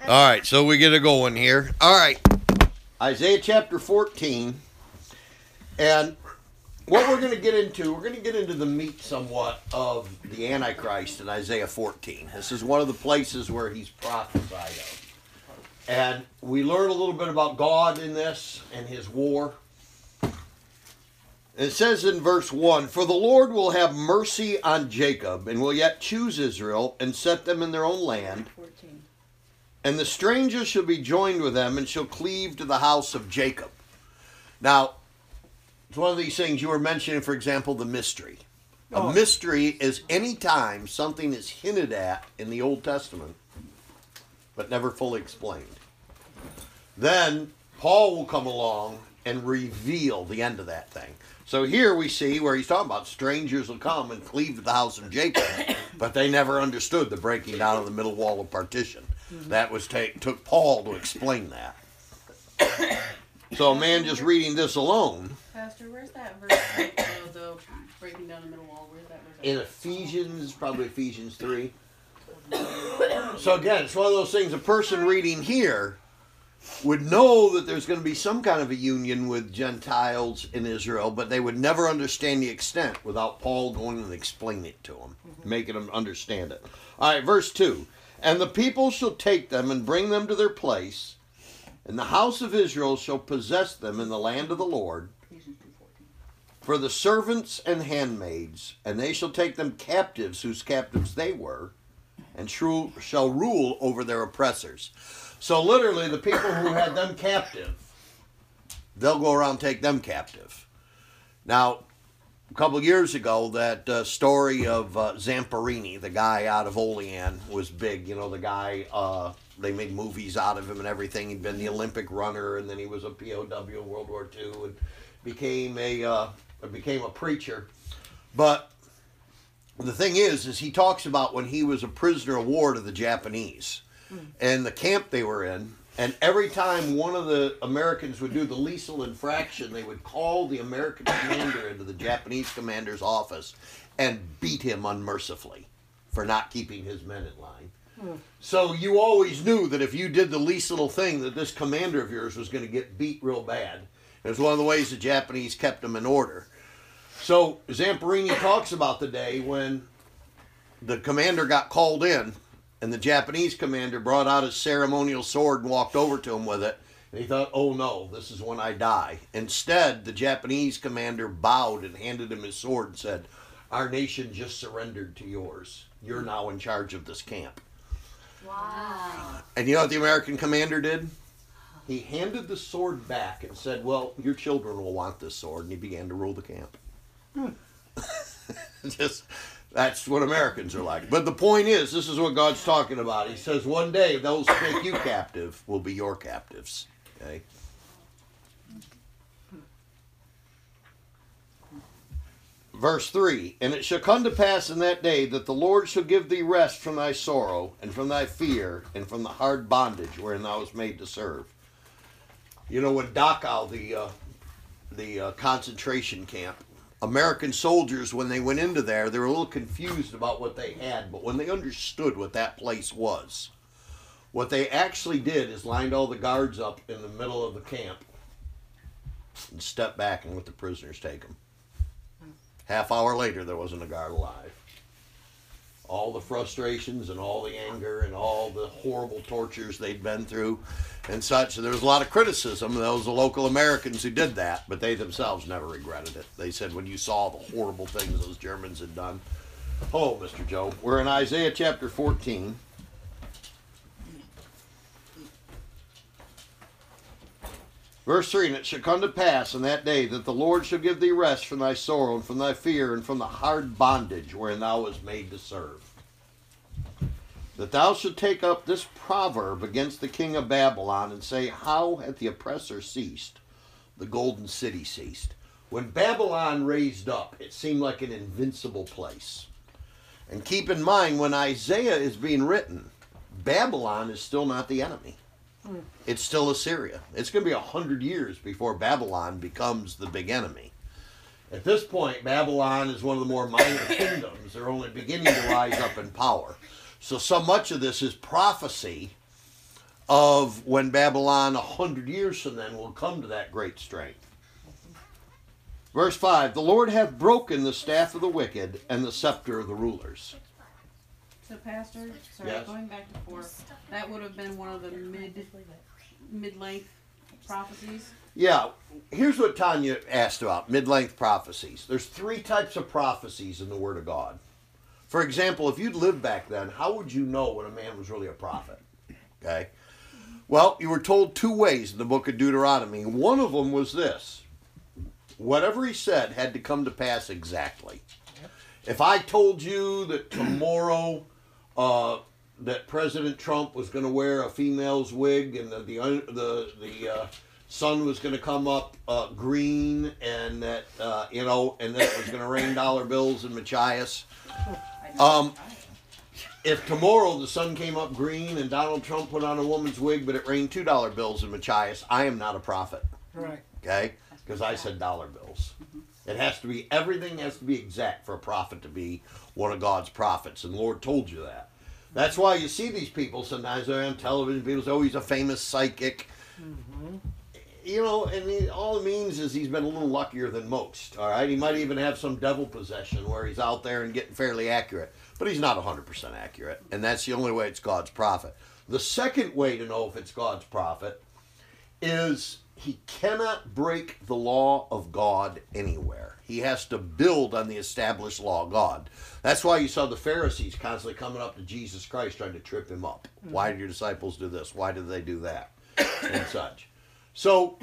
All right, so we get it going here. All right, Isaiah chapter 14. And what we're going to get into, we're going to get into the meat somewhat of the Antichrist in Isaiah 14. This is one of the places where he's prophesied of. And we learn a little bit about God in this and his war. It says in verse 1, "For the Lord will have mercy on Jacob, and will yet choose Israel, and set them in their own land. 14. And the stranger shall be joined with them, and shall cleave to the house of Jacob." Now, it's one of these things you were mentioning, for example, the mystery. A mystery is any time something is hinted at in the Old Testament, but never fully explained. Then Paul will come along and reveal the end of that thing. So here we see where he's talking about strangers will come and cleave to the house of Jacob, but they never understood the breaking down of the middle wall of partition. That was took Paul to explain that. So a man just reading this alone, Pastor, where's that verse the breaking down the middle wall? Where's that verse? in Ephesians, probably Ephesians 3. So again, it's one of those things, a person reading here would know that there's going to be some kind of a union with Gentiles in Israel, but they would never understand the extent without Paul going and explaining it to them, making them understand it. All right, verse 2. "And the people shall take them and bring them to their place, and the house of Israel shall possess them in the land of the Lord, Ephesians 2:14. for the servants and handmaids, and they shall take them captives whose captives they were, and shall rule over their oppressors." So literally, the people who had them captive, they'll go around and take them captive. Now, a couple of years ago, that story of Zamperini, the guy out of Olean, was big. You know, the guy, they made movies out of him and everything. He'd been the Olympic runner, and then he was a POW in World War II, and became a preacher. But the thing is he talks about when he was a prisoner of war to the Japanese and the camp they were in, and every time one of the Americans would do the lethal infraction, they would call the American commander into the Japanese commander's office and beat him unmercifully for not keeping his men in line. So you always knew that if you did the least little thing, that this commander of yours was going to get beat real bad. It was one of the ways the Japanese kept them in order. So Zamperini talks about the day when the commander got called in, and the Japanese commander brought out his ceremonial sword and walked over to him with it. And he thought, "Oh no, this is when I die." Instead, the Japanese commander bowed and handed him his sword and said, "Our nation just surrendered to yours. You're now in charge of this camp." Wow. And you know what the American commander did? He handed the sword back and said, "Well, your children will want this sword," and he began to rule the camp. That's what Americans are like. But the point is, this is what God's talking about. He says one day those who take you captive will be your captives. Okay? Verse 3, "And it shall come to pass in that day that the Lord shall give thee rest from thy sorrow, and from thy fear, and from the hard bondage wherein thou wast made to serve." You know, when Dachau, the concentration camp, American soldiers, when they went into there, they were a little confused about what they had, but when they understood what that place was, what they actually did is lined all the guards up in the middle of the camp and stepped back and let the prisoners take them. Half hour later, there wasn't a guard alive. All the frustrations and all the anger and all the horrible tortures they'd been through and such. And there was a lot of criticism of those local Americans who did that, but they themselves never regretted it. They said, when you saw the horrible things those Germans had done. Hello, Mr. Joe. We're in Isaiah chapter 14. Verse 3, "And it shall come to pass in that day that the Lord shall give thee rest from thy sorrow, and from thy fear, and from the hard bondage wherein thou wast made to serve. That thou shalt take up this proverb against the king of Babylon, and say, How hath the oppressor ceased? The golden city ceased." When Babylon raised up, it seemed like an invincible place. And keep in mind, when Isaiah is being written, Babylon is still not the enemy. It's still Assyria. It's going to be 100 years before Babylon becomes the big enemy. At this point, Babylon is one of the more minor kingdoms. They're only beginning to rise up in power. So much of this is prophecy of when Babylon 100 years from then will come to that great strength. Verse 5, the Lord hath broken the staff of the wicked and the scepter of the rulers. So, Pastor, sorry, Yes. going back to 4, that would have been one of the mid-length prophecies. Yeah, here's what Tanya asked about, mid-length prophecies. There's 3 types of prophecies in the Word of God. For example, if you'd lived back then, how would you know when a man was really a prophet? Okay? Well, you were told 2 ways in the book of Deuteronomy. One of them was this. Whatever he said had to come to pass exactly. If I told you that tomorrow that President Trump was going to wear a female's wig and the sun was going to come up green and that and that it was going to rain dollar bills in Machias. If tomorrow the sun came up green and Donald Trump put on a woman's wig but it rained $2 bills in Machias, I am not a prophet. Right. Okay? Because I said dollar bills. It has to be, everything has to be exact for a prophet to be one of God's prophets. And the Lord told you that. That's why you see these people sometimes they're on television. People say, oh, he's a famous psychic. Mm-hmm. And all it means is he's been a little luckier than most. All right? He might even have some devil possession where he's out there and getting fairly accurate. But he's not 100% accurate. And that's the only way it's God's prophet. The second way to know if it's God's prophet is he cannot break the law of God anywhere. He has to build on the established law of God. That's why you saw the Pharisees constantly coming up to Jesus Christ trying to trip him up. Mm-hmm. Why did your disciples do this? Why did they do that? And such. So,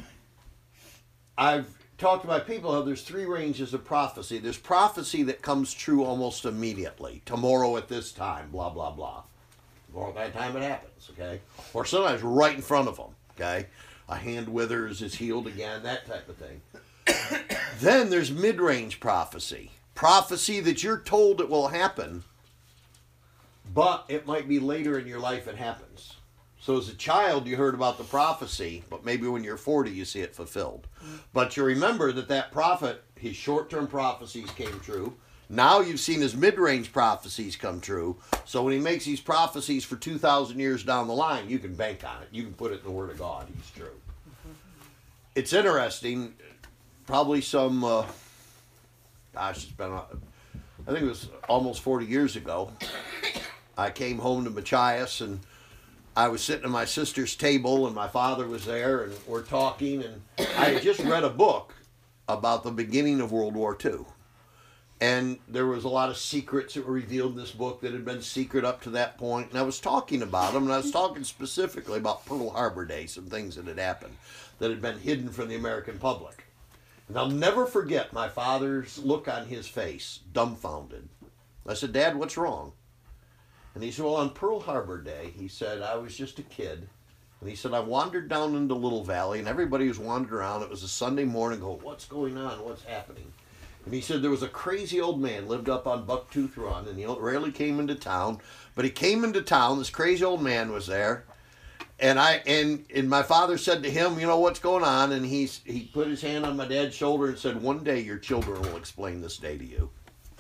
I've talked to my people how there's 3 ranges of prophecy. There's prophecy that comes true almost immediately. Tomorrow at this time, blah, blah, blah. Or at that time it happens, okay? Or sometimes right in front of them, okay? A hand withers, is healed again, that type of thing. Then there's mid-range prophecy. Prophecy that you're told it will happen, but it might be later in your life it happens. So as a child, you heard about the prophecy, but maybe when you're 40, you see it fulfilled. But you remember that prophet, his short-term prophecies came true. Now you've seen his mid-range prophecies come true. So when he makes these prophecies for 2,000 years down the line, you can bank on it. You can put it in the Word of God. He's true. It's interesting. Probably some, it's been, I think it was almost 40 years ago. I came home to Machias and I was sitting at my sister's table and my father was there and we're talking and I had just read a book about the beginning of World War II. And there was a lot of secrets that were revealed in this book that had been secret up to that point. And I was talking about them, and I was talking specifically about Pearl Harbor Day, some things that had happened that had been hidden from the American public. And I'll never forget my father's look on his face, dumbfounded. I said, Dad, what's wrong? And he said, well, on Pearl Harbor Day, he said, I was just a kid. And he said, I wandered down into Little Valley, and everybody was wandering around. It was a Sunday morning, going, what's going on? What's happening? And he said there was a crazy old man lived up on Bucktooth Run, and he rarely came into town. But he came into town. This crazy old man was there, and my father said to him, you know what's going on? And he put his hand on my dad's shoulder and said, one day your children will explain this day to you.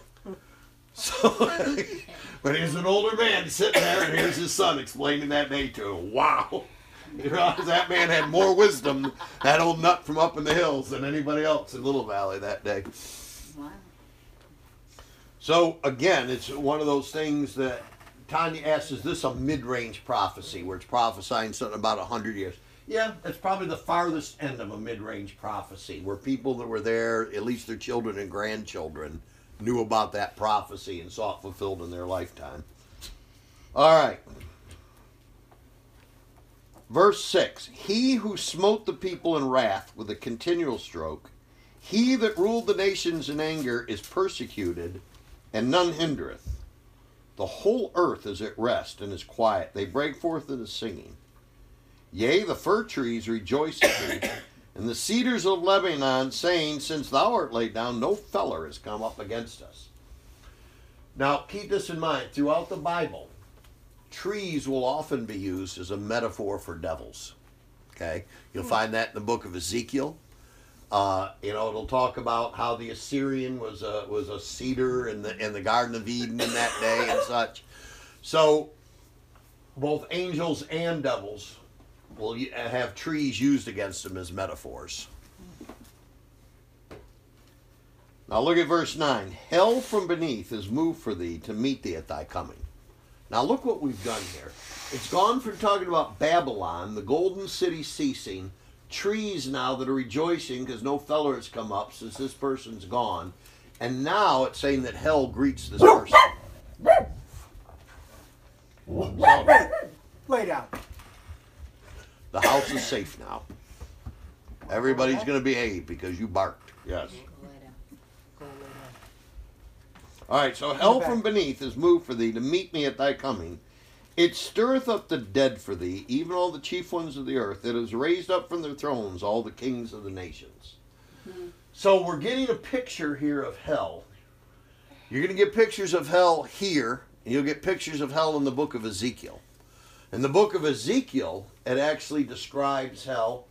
So, but he's an older man sitting there, and here's his son explaining that day to him. Wow. You realize that man had more wisdom, that old nut from up in the hills, than anybody else in Little Valley that day. Wow. So, again, it's one of those things that Tanya asks, is this a mid-range prophecy where it's prophesying something about 100 years? Yeah, it's probably the farthest end of a mid-range prophecy where people that were there, at least their children and grandchildren, knew about that prophecy and saw it fulfilled in their lifetime. All right. Verse 6, he who smote the people in wrath with a continual stroke, he that ruled the nations in anger is persecuted, and none hindereth. The whole earth is at rest and is quiet. They break forth into singing. Yea, the fir trees rejoice at thee, and the cedars of Lebanon, saying, since thou art laid down, no feller has come up against us. Now, keep this in mind. Throughout the Bible, trees will often be used as a metaphor for devils. Okay? You'll find that in the book of Ezekiel. It'll talk about how the Assyrian was a cedar in the Garden of Eden in that day and such. So, both angels and devils will have trees used against them as metaphors. Now look at verse 9. Hell from beneath is moved for thee to meet thee at thy coming. Now look what we've done here. It's gone from talking about Babylon, the golden city ceasing, trees now that are rejoicing because no feller has come up since this person's gone. And now it's saying that hell greets this person. So, Lay down. the house is safe now. Everybody's going to behave because you barked. Yes. All right, so hell from beneath is moved for thee to meet me at thy coming. It stirreth up the dead for thee, even all the chief ones of the earth. It has raised up from their thrones all the kings of the nations. So we're getting a picture here of hell. You're going to get pictures of hell here, and you'll get pictures of hell in the book of Ezekiel. In the book of Ezekiel, it actually describes hell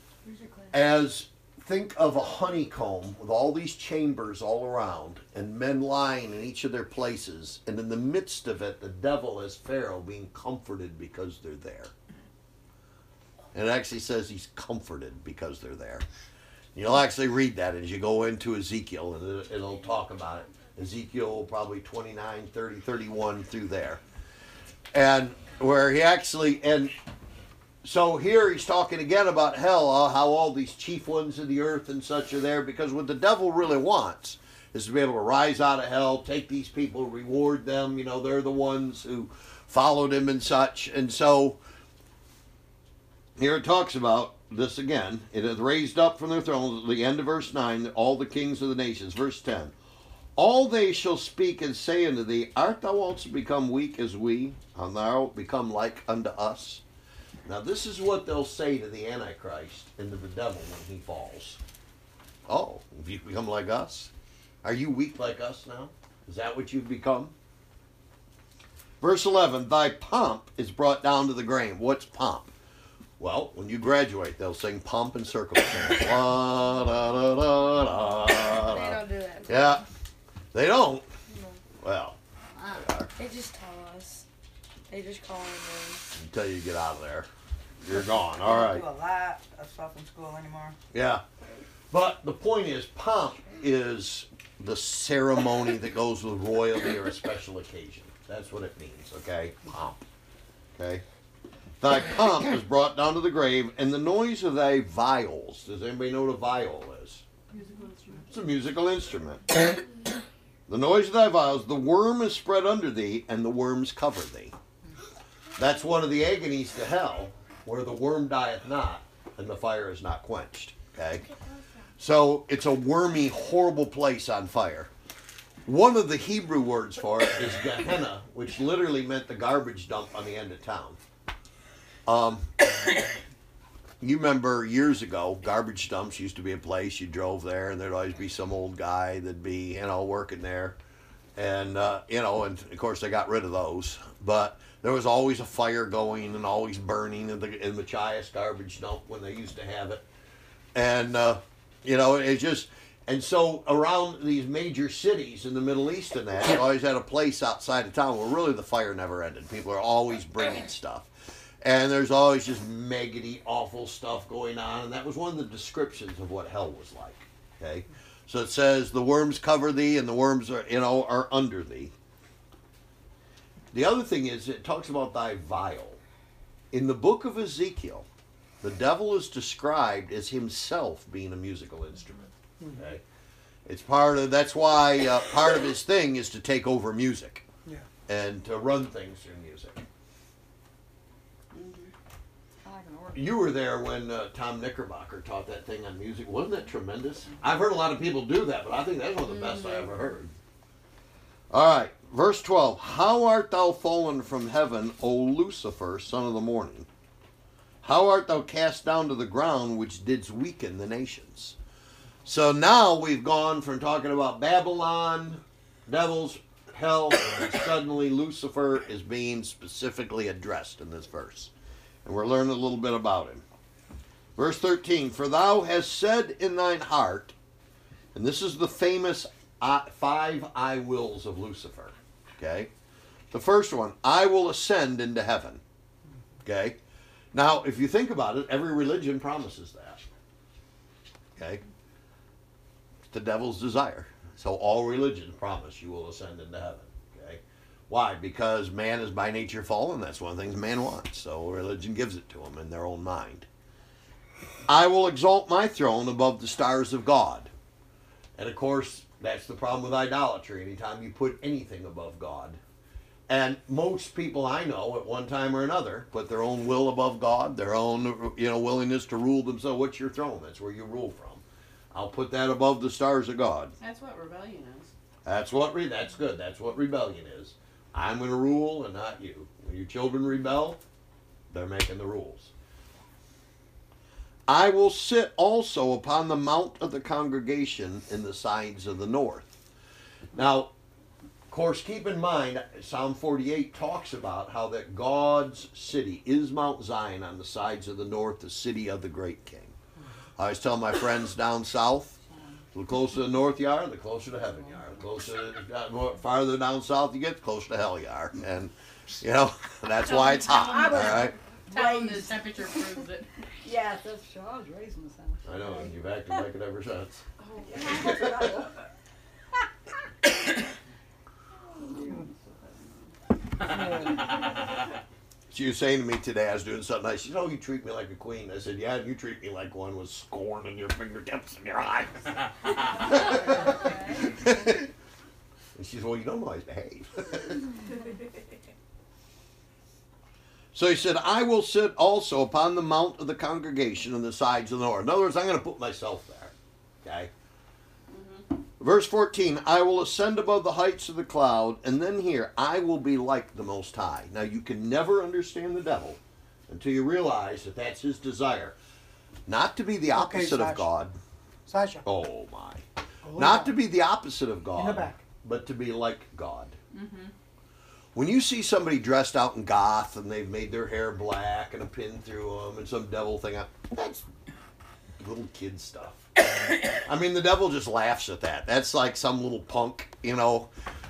as, think of a honeycomb with all these chambers all around and men lying in each of their places, and in the midst of it, the devil as Pharaoh being comforted because they're there. And it actually says he's comforted because they're there. You'll actually read that as you go into Ezekiel, and it'll talk about it. Ezekiel probably 29, 30, 31 through there. And where he actually, and so here he's talking again about hell, how all these chief ones of the earth and such are there, because what the devil really wants is to be able to rise out of hell, take these people, reward them. You know, they're the ones who followed him and such. And so here it talks about this again. It hath raised up from their thrones, at the end of verse 9, all the kings of the nations. Verse 10. All they shall speak and say unto thee, art thou also become weak as we, and thou become like unto us? Now this is what they'll say to the Antichrist and to the devil when he falls. Oh, have you become like us? Are you weak like us now? Is that what you've become? Verse 11, thy pomp is brought down to the grave. What's pomp? Well, when you graduate, they'll sing pomp and circumstance. La, da, da, da, da, da. They don't do that. Yeah, they don't. No. Well, They just tell us. They just call our names. until you get out of there, you're gone. All right. Do a lot of stuff in school anymore. Yeah. But the point is, pomp is the ceremony that goes with royalty or a special occasion. That's what it means, okay? Pomp. Okay? Thy pomp is brought down to the grave, and the noise of thy viols. Does anybody know what a viol is? Musical instrument. It's a musical instrument. The noise of thy viols, the worm is spread under thee, and the worms cover thee. That's one of the agonies to hell, where the worm dieth not, and the fire is not quenched. Okay? So it's a wormy, horrible place on fire. One of the Hebrew words for it is Gehenna, which literally meant the garbage dump on the end of town. You remember years ago, garbage dumps used to be a place you drove there, and there'd always be some old guy that'd be, working there. And, and of course they got rid of those. But there was always a fire going and always burning in Machias garbage dump when they used to have it. And, it just, and so around these major cities in the Middle East and that, you always had a place outside of town where really the fire never ended. People are always bringing stuff. And there's always just maggoty, awful stuff going on. And that was one of the descriptions of what hell was like. Okay? So it says, the worms cover thee and the worms are under thee. The other thing is, it talks about thy vial. In the book of Ezekiel, the devil is described as himself being a musical instrument. Okay? It's that's why part of his thing is to take over music. Yeah. And to run things through music. You were there when Tom Knickerbocker taught that thing on music. Wasn't that tremendous? I've heard a lot of people do that, but I think that's one of the best I ever heard. All right, verse 12. How art thou fallen from heaven, O Lucifer, son of the morning? How art thou cast down to the ground, which didst weaken the nations? So now we've gone from talking about Babylon, devils, hell, and suddenly Lucifer is being specifically addressed in this verse. And we're learning a little bit about him. Verse 13, for thou hast said in thine heart, and this is the famous 5 I wills of Lucifer. Okay? The first one, I will ascend into heaven. Okay? Now, if you think about it, every religion promises that. Okay? It's the devil's desire. So all religions promise you will ascend into heaven. Okay? Why? Because man is by nature fallen. That's one of the things man wants. So religion gives it to them in their own mind. I will exalt my throne above the stars of God. And of course, that's the problem with idolatry. Anytime you put anything above God. And most people I know at one time or another put their own will above God, their own willingness to rule themselves. What's your throne? That's where you rule from. I'll put that above the stars of God. That's what rebellion is. That's good. That's what rebellion is. I'm going to rule and not you. When your children rebel, they're making the rules. I will sit also upon the mount of the congregation in the sides of the north. Now, of course, keep in mind, Psalm 48 talks about how that God's city is Mount Zion on the sides of the north, the city of the great king. I always tell my friends down south, the closer to the north you are, the closer to heaven you are. The closer, farther down south you get, the closer to hell you are. And, that's why it's hot, all right? Tell them the temperature proves it. Yeah, that's I was raised in the South. I know, and you've acted like it ever since. She was saying to me today, I was doing something nice. She said, "Oh, you treat me like a queen." I said, "Yeah, and you treat me like one with scorn in your fingertips and your eyes." And she said, "Well, you don't always behave." So he said, I will sit also upon the mount of the congregation on the sides of the north. In other words, I'm going to put myself there. Okay? Verse 14, I will ascend above the heights of the cloud, and then here, I will be like the Most High. Now, you can never understand the devil until you realize that that's his desire. Not to be the opposite of God. Sasha. Oh, my. Not to be the opposite of God. In the back. But to be like God. Mm-hmm. When you see somebody dressed out in goth and they've made their hair black and a pin through them and some devil thing, that's little kid stuff. I mean, the devil just laughs at that. That's like some little punk, go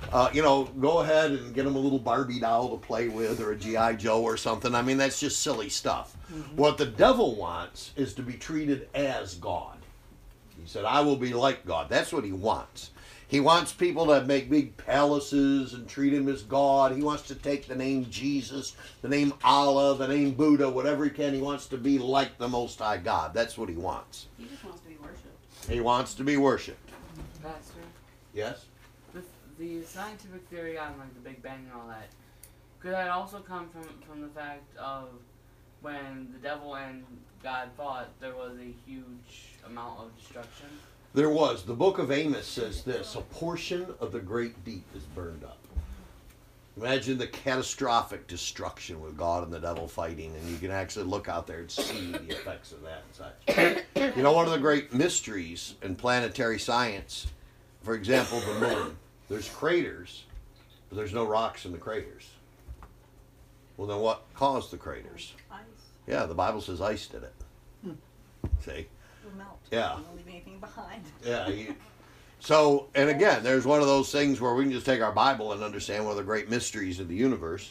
ahead and get him a little Barbie doll to play with or a G.I. Joe or something. I mean, that's just silly stuff. Mm-hmm. What the devil wants is to be treated as God. He said, I will be like God. That's what he wants. He wants people to make big palaces and treat him as God. He wants to take the name Jesus, the name Allah, the name Buddha, whatever he can. He wants to be like the Most High God. That's what he wants. He just wants to be worshipped. He wants to be worshipped. Pastor, Yes? the scientific theory on like the Big Bang and all that, could that also come from the fact of when the devil and God fought, there was a huge amount of destruction? There was. The book of Amos says this, a portion of the great deep is burned up. Imagine the catastrophic destruction with God and the devil fighting, and you can actually look out there and see the effects of that and such. One of the great mysteries in planetary science, for example, the moon. There's craters, but there's no rocks in the craters. Well, then what caused the craters? Ice. Yeah, the Bible says ice did it. See? It will melt. Yeah. You don't leave anything behind. Yeah. So, and again, there's one of those things where we can just take our Bible and understand one of the great mysteries of the universe.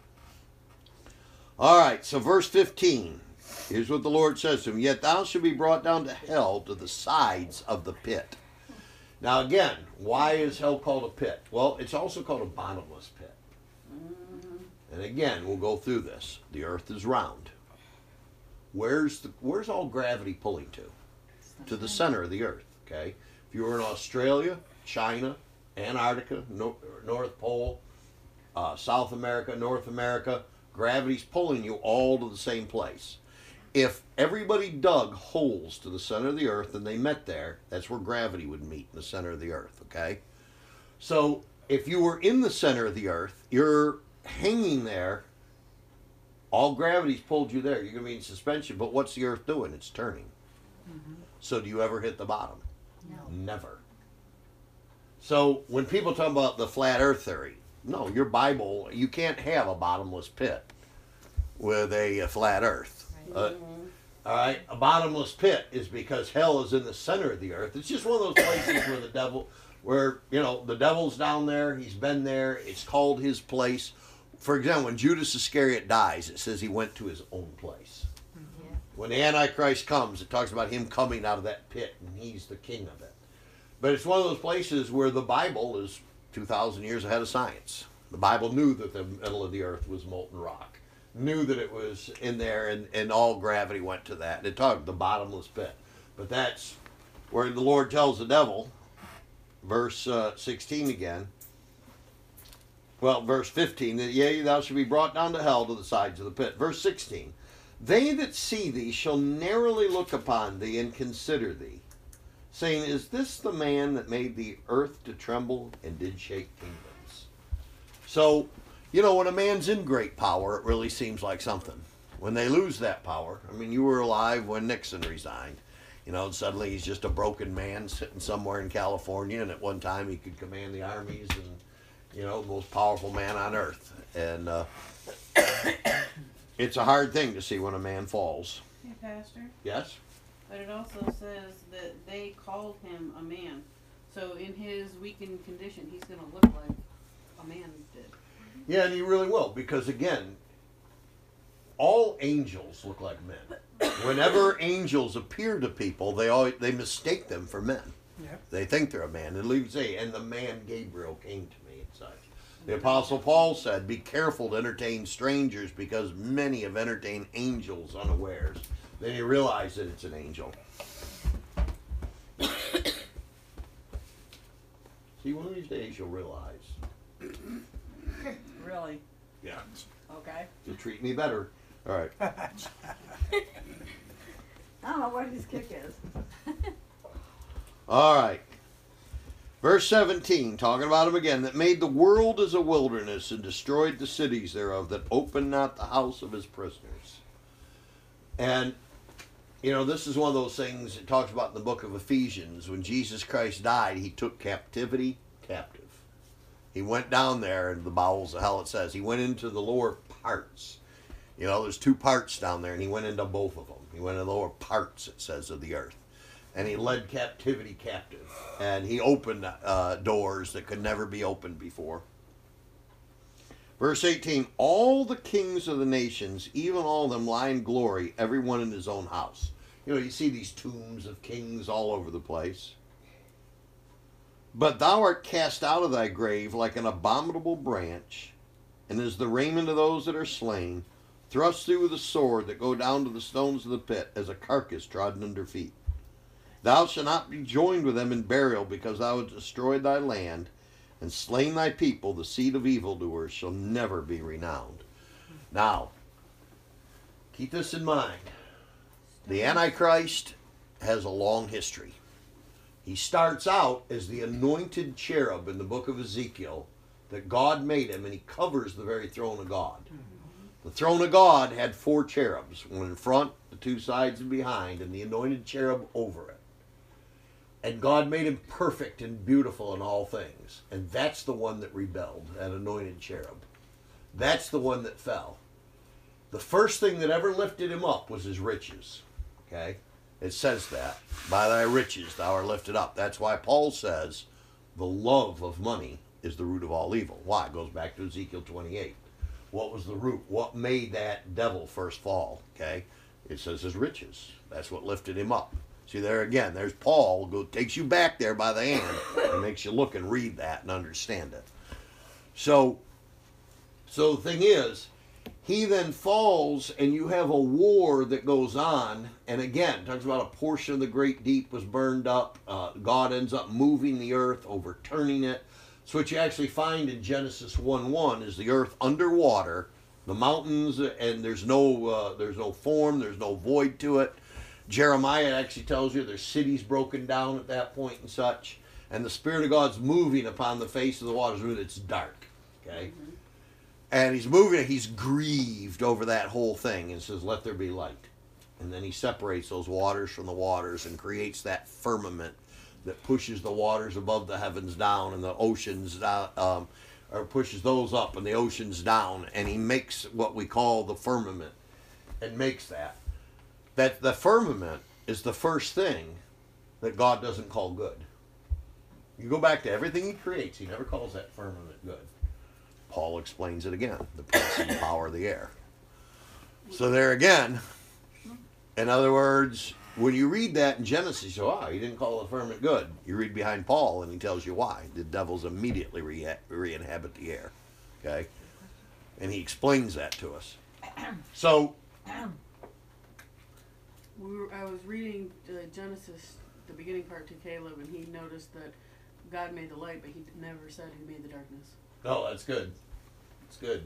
All right, so verse 15. Here's what the Lord says to him. Yet thou shalt be brought down to hell, to the sides of the pit. Now again, why is hell called a pit? Well, it's also called a bottomless pit. And again, we'll go through this. The earth is round. Where's all gravity pulling to? To the center of the earth, okay? If you were in Australia, China, Antarctica, North Pole, South America, North America, gravity's pulling you all to the same place. If everybody dug holes to the center of the earth and they met there, that's where gravity would meet, in the center of the earth, okay? So if you were in the center of the earth, you're hanging there, all gravity's pulled you there. You're going to be in suspension, but what's the earth doing? It's turning. Mm-hmm. So do you ever hit the bottom? No. Never. So when people talk about the flat earth theory, no, your Bible, you can't have a bottomless pit with a flat earth. All right, a bottomless pit is because hell is in the center of the earth. It's just one of those places where the devil's down there. He's been there. It's called his place. For example, when Judas Iscariot dies, it says he went to his own place. Yeah. When the Antichrist comes, it talks about him coming out of that pit, and he's the king of it. But it's one of those places where the Bible is 2,000 years ahead of science. The Bible knew that the middle of the earth was molten rock, knew that it was in there, and all gravity went to that. It talked the bottomless pit. But that's where the Lord tells the devil, verse 16 again, well, verse 15, that yea, thou shalt be brought down to hell to the sides of the pit. Verse 16, they that see thee shall narrowly look upon thee and consider thee, saying, is this the man that made the earth to tremble and did shake kingdoms? So, you know, when a man's in great power, it really seems like something. When they lose that power, I mean, you were alive when Nixon resigned. You know, suddenly he's just a broken man sitting somewhere in California, and at one time he could command the armies and, you know, the most powerful man on earth. And it's a hard thing to see when a man falls. Hey, Pastor. Yes? But it also says that they called him a man. So in his weakened condition, he's going to look like a man did. Yeah, and he really will, because again, all angels look like men. Whenever angels appear to people, they mistake them for men. Yep. They think they're a man. And Luke say, and the man Gabriel came to me and such. The Apostle Paul said, be careful to entertain strangers, because many have entertained angels unawares. Then you realize that it's an angel. See, one of these days you'll realize. Really? Yeah. Okay. You'll treat me better. All right. I don't know what his kick is. All right. Verse 17, talking about him again, that made the world as a wilderness and destroyed the cities thereof, that opened not the house of his prisoners. And, you know, this is one of those things it talks about in the book of Ephesians. When Jesus Christ died, he took captivity captive. He went down there in the bowels of hell, it says. He went into the lower parts. You know, there's two parts down there, and he went into both of them. He went into the lower parts, it says, of the earth. And he led captivity captive. And he opened doors that could never be opened before. Verse 18, all the kings of the nations, even all of them, lie in glory, every one in his own house. You know, you see these tombs of kings all over the place. But thou art cast out of thy grave like an abominable branch, and as the raiment of those that are slain, thrust through with a sword that go down to the stones of the pit, as a carcass trodden under feet. Thou shalt not be joined with them in burial, because thou hast destroyed thy land, and slain thy people. The seed of evildoers shall never be renowned. Now, keep this in mind. The Antichrist has a long history. He starts out as the anointed cherub in the book of Ezekiel, that God made him, and he covers the very throne of God. The throne of God had 4 cherubs, one in front, the 2 sides, and behind, and the anointed cherub over it. And God made him perfect and beautiful in all things. And that's the one that rebelled, that anointed cherub. That's the one that fell. The first thing that ever lifted him up was his riches. Okay? It says that. By thy riches thou art lifted up. That's why Paul says the love of money is the root of all evil. Why? It goes back to Ezekiel 28. What was the root? What made that devil first fall? Okay? It says his riches. That's what lifted him up. See, there again, there's Paul, takes you back there by the hand and makes you look and read that and understand it. So the thing is, he then falls, and you have a war that goes on. And again, talks about a portion of the great deep was burned up. God ends up moving the earth, overturning it. So what you actually find in Genesis 1:1 is the earth underwater, the mountains, and there's no form, there's no void to it. Jeremiah actually tells you there's cities broken down at that point and such. And the Spirit of God's moving upon the face of the waters. It's dark. Okay? Mm-hmm. And he's moving, he's grieved over that whole thing and says, let there be light. And then he separates those waters from the waters and creates that firmament that pushes the waters above the heavens down and the oceans down, or pushes those up and the oceans down. And he makes what we call the firmament and makes that. That the firmament is the first thing that God doesn't call good. You go back to everything he creates, he never calls that firmament good. Paul explains it again, the prince and power of the air. So there again, In other words, when you read that in Genesis, you say, oh, he didn't call the firmament good. You read behind Paul and he tells you why. The devils immediately re-inhabit the air. Okay? And he explains that to us. So, I was reading Genesis, the beginning part to Caleb, and he noticed that God made the light, but he never said who made the darkness. oh, that's good. That's good.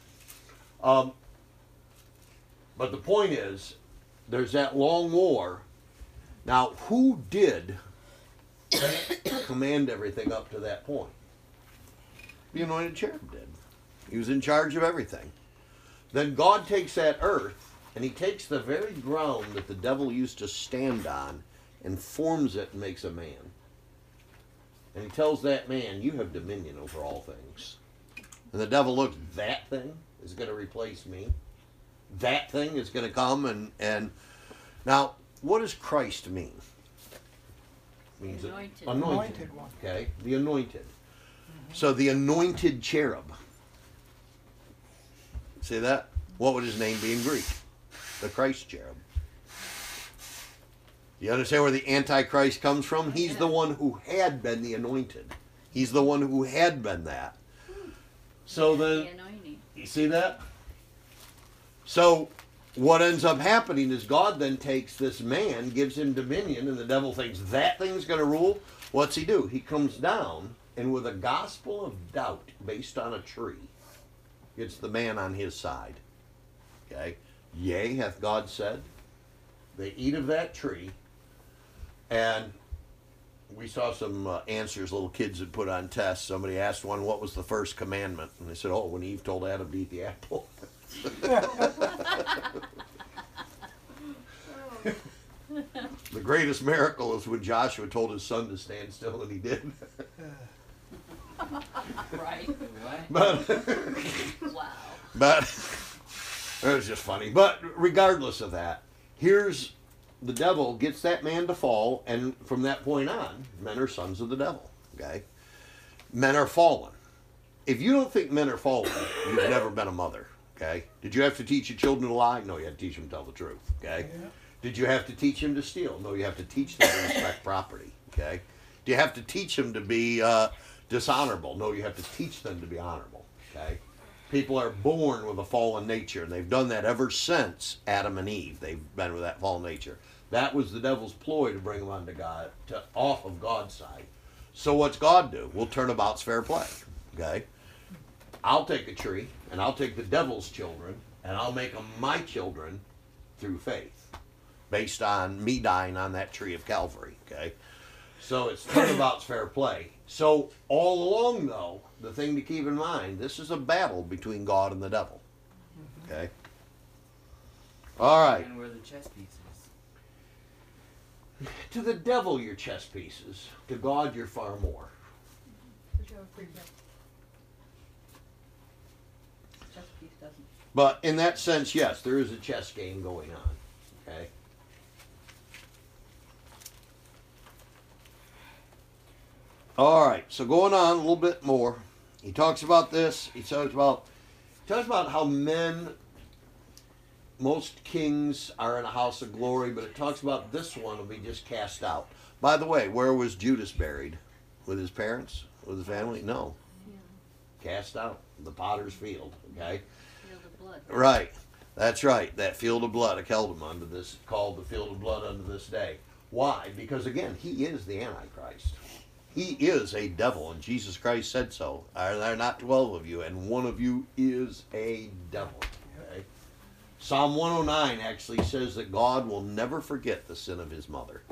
But the point is, there's that long war. Now, who did command everything up to that point? The anointed cherub did. He was in charge of everything. Then God takes that earth, and he takes the very ground that the devil used to stand on and forms it and makes a man. And he tells that man, you have dominion over all things. And the devil looks, that thing is going to replace me. That thing is going to come and now, what does Christ mean? It means Anointed. Anointed one. Okay, the anointed. So the anointed cherub. See that? What would his name be in Greek? The Christ cherub. You understand where the Antichrist comes from? He's the one who had been the anointed. He's the one who had been that. So then, you see that? So what ends up happening is God then takes this man, gives him dominion, and the devil thinks that thing's going to rule. What's he do? He comes down, and with a gospel of doubt based on a tree, gets the man on his side. Okay? Yea, hath God said. They eat of that tree, and we saw some answers little kids had put on tests. Somebody asked one, what was the first commandment? And they said, oh, when Eve told Adam to eat the apple. The greatest miracle is when Joshua told his son to stand still, and he did. Right. What? But, Wow. but it was just funny. But regardless of that, here's the devil gets that man to fall, and from that point on, men are sons of the devil. Okay? Men are fallen. If you don't think men are fallen, you've never been a mother. Okay? Did you have to teach your children to lie? No, you had to teach them to tell the truth. Okay? Yeah. Did you have to teach them to steal? No, you have to teach them to respect property. Okay? Do you have to teach them to be dishonorable? No, you have to teach them to be honorable. Okay? People are born with a fallen nature, and they've done that ever since Adam and Eve. They've been with that fallen nature. That was the devil's ploy to bring them onto God, off of God's side. So what's God do? We'll turn about's fair play. Okay? I'll take a tree, and I'll take the devil's children, and I'll make them my children through faith, based on me dying on that tree of Calvary. Okay? So it's turnabout's fair play. So all along, though, the thing to keep in mind, this is a battle between God and the devil. Okay? All right. And where the chess pieces. To the devil, you're chess pieces. To God, you're far more. Chess piece doesn't. But in that sense, yes, there is a chess game going on. Okay? All right, so going on a little bit more. He talks about this. He talks about how men, most kings are in a house of glory, but it talks about this one will be just cast out. By the way, where was Judas buried? With his parents? With his family? No. Cast out. The potter's field. Okay? Field of blood. Right. That's right. That field of blood, Akeldama, unto this, called the field of blood unto this day. Why? Because again, he is the Antichrist. He is a devil, and Jesus Christ said so. Are there not 12 of you, and one of you is a devil? Okay? Psalm 109 actually says that God will never forget the sin of his mother.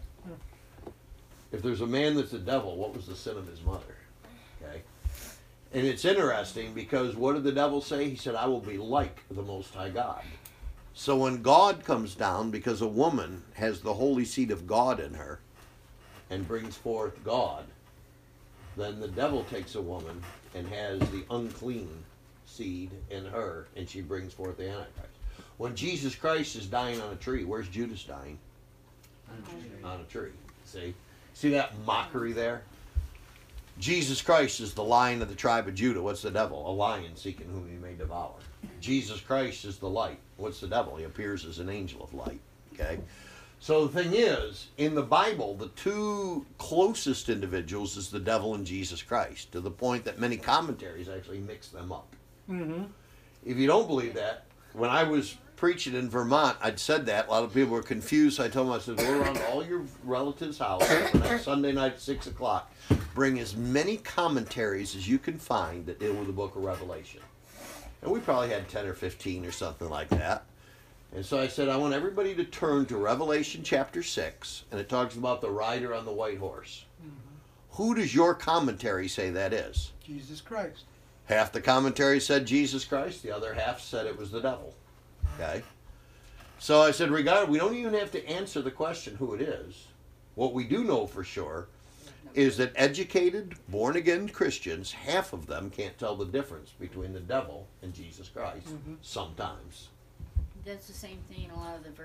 If there's a man that's a devil, what was the sin of his mother? Okay? And it's interesting because what did the devil say? He said, I will be like the Most High God. So when God comes down, because a woman has the holy seed of God in her, and brings forth God, then the devil takes a woman and has the unclean seed in her, and she brings forth the Antichrist. When Jesus Christ is dying on a tree, where's Judas dying? On a tree. See that mockery there? Jesus Christ is the Lion of the tribe of Judah. What's the devil? A lion seeking whom he may devour. Jesus Christ is the light. What's the devil? He appears as an angel of light. Okay? So the thing is, in the Bible, the two closest individuals is the devil and Jesus Christ, to the point that many commentaries actually mix them up. Mm-hmm. If you don't believe that, when I was preaching in Vermont, I'd said that. A lot of people were confused. I told them, I said, go around all your relatives' houses on that Sunday night at 6 o'clock. Bring as many commentaries as you can find that deal with the book of Revelation. And we probably had 10 or 15 or something like that. And so I said, I want everybody to turn to Revelation chapter 6, and it talks about the rider on the white horse. Who does your commentary say that is? Jesus Christ. Half the commentary said Jesus Christ, the other half said it was the devil. Okay? So I said, we don't even have to answer the question who it is. What we do know for sure is that educated, born-again Christians, half of them can't tell the difference between the devil and Jesus Christ sometimes. That's the same thing in a lot of the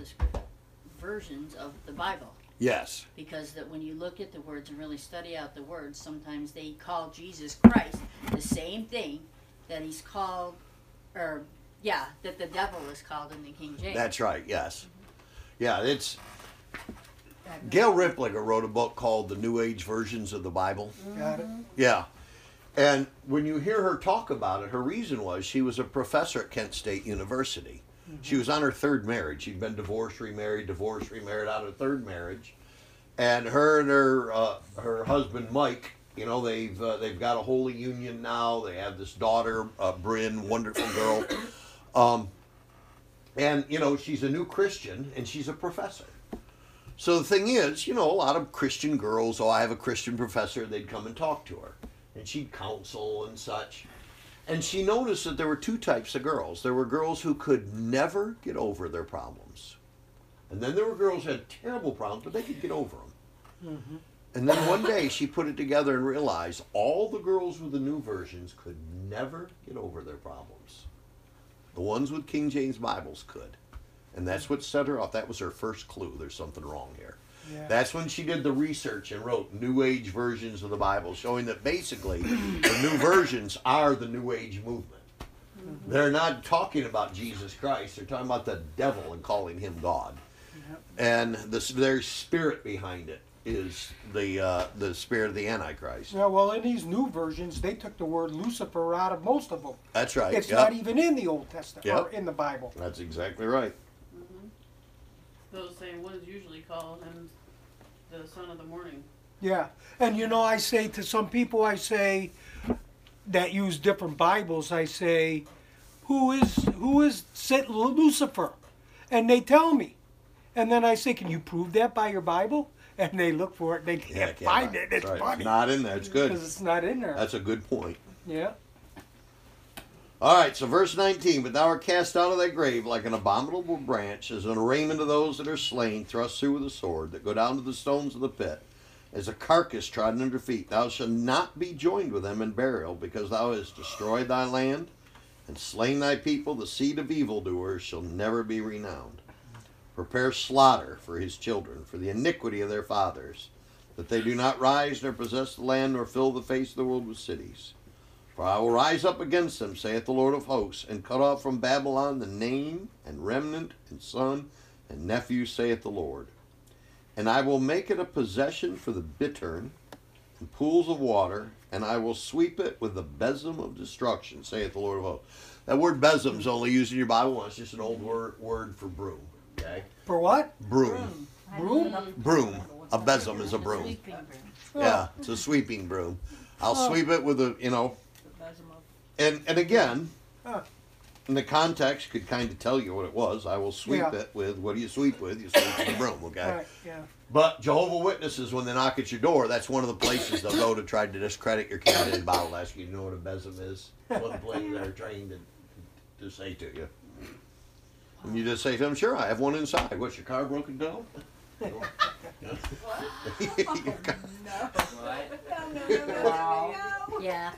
versions of the Bible. Yes. Because that when you look at the words and really study out the words, sometimes they call Jesus Christ the same thing that he's called, that the devil is called in the King James. That's right, yes. Yeah, it's... Gail Riplinger wrote a book called The New Age Versions of the Bible. Got it. Yeah. And when you hear her talk about it, her reason was she was a professor at Kent State University. She was on her third marriage. She'd been divorced, remarried, out of her third marriage. And her and her husband, Mike, you know, they've got a holy union now. They have this daughter, Bryn, wonderful girl. And, you know, she's a new Christian, and she's a professor. So the thing is, you know, a lot of Christian girls, I have a Christian professor, they'd come and talk to her. And she'd counsel and such. And she noticed that there were two types of girls. There were girls who could never get over their problems. And then there were girls who had terrible problems, but they could get over them. And then one day she put it together and realized all the girls with the new versions could never get over their problems. The ones with King James Bibles could. And that's what set her off. That was her first clue. There's something wrong here. Yeah. That's when she did the research and wrote New Age versions of the Bible, showing that basically the new versions are the New Age movement. They're not talking about Jesus Christ. They're talking about the devil and calling him God. And their spirit behind it is the spirit of the Antichrist. Yeah, well, in these new versions, they took the word Lucifer out of most of them. That's right. It's not even in the Old Testament or in the Bible. That's exactly right. Those same ones usually call him the son of the morning. Yeah, and you know, I say to some people, I say that use different Bibles, I say, who is Saint Lucifer? And they tell me, and then I say, can you prove that by your Bible? And they look for it, they can't find it. It's right. funny It's not in there. It's good. because it's not in there. That's a good point. Yeah. All right, so verse 19, but thou art cast out of thy grave like an abominable branch, as an arraignment of those that are slain, thrust through with a sword, that go down to the stones of the pit, as a carcass trodden under feet. Thou shalt not be joined with them in burial, because thou hast destroyed thy land, and slain thy people. The seed of evildoers shall never be renowned. Prepare slaughter for his children, for the iniquity of their fathers, that they do not rise nor possess the land, nor fill the face of the world with cities. For I will rise up against them, saith the Lord of hosts, and cut off from Babylon the name, and remnant, and son, and nephew, saith the Lord. And I will make it a possession for the bittern, and pools of water, and I will sweep it with the besom of destruction, saith the Lord of hosts. That word besom is only used in your Bible. It's just an old word for broom. Okay? For what? Broom. Broom? Broom. A besom is a broom. Sweeping broom. Yeah, it's a sweeping broom. I'll sweep it with a, you know, and again, in the context could kind of tell you what it was. I will sweep it with, what do you sweep with? You sweep with a broom, okay? Right, yeah. But Jehovah's Witnesses, when they knock at your door, that's one of the places they'll go to try to discredit your Canadian Bible. Ask you, know what a besom is? One of the places they're trained to say to you. And you just say to them, sure, I have one inside. What's your car broken down? Yeah.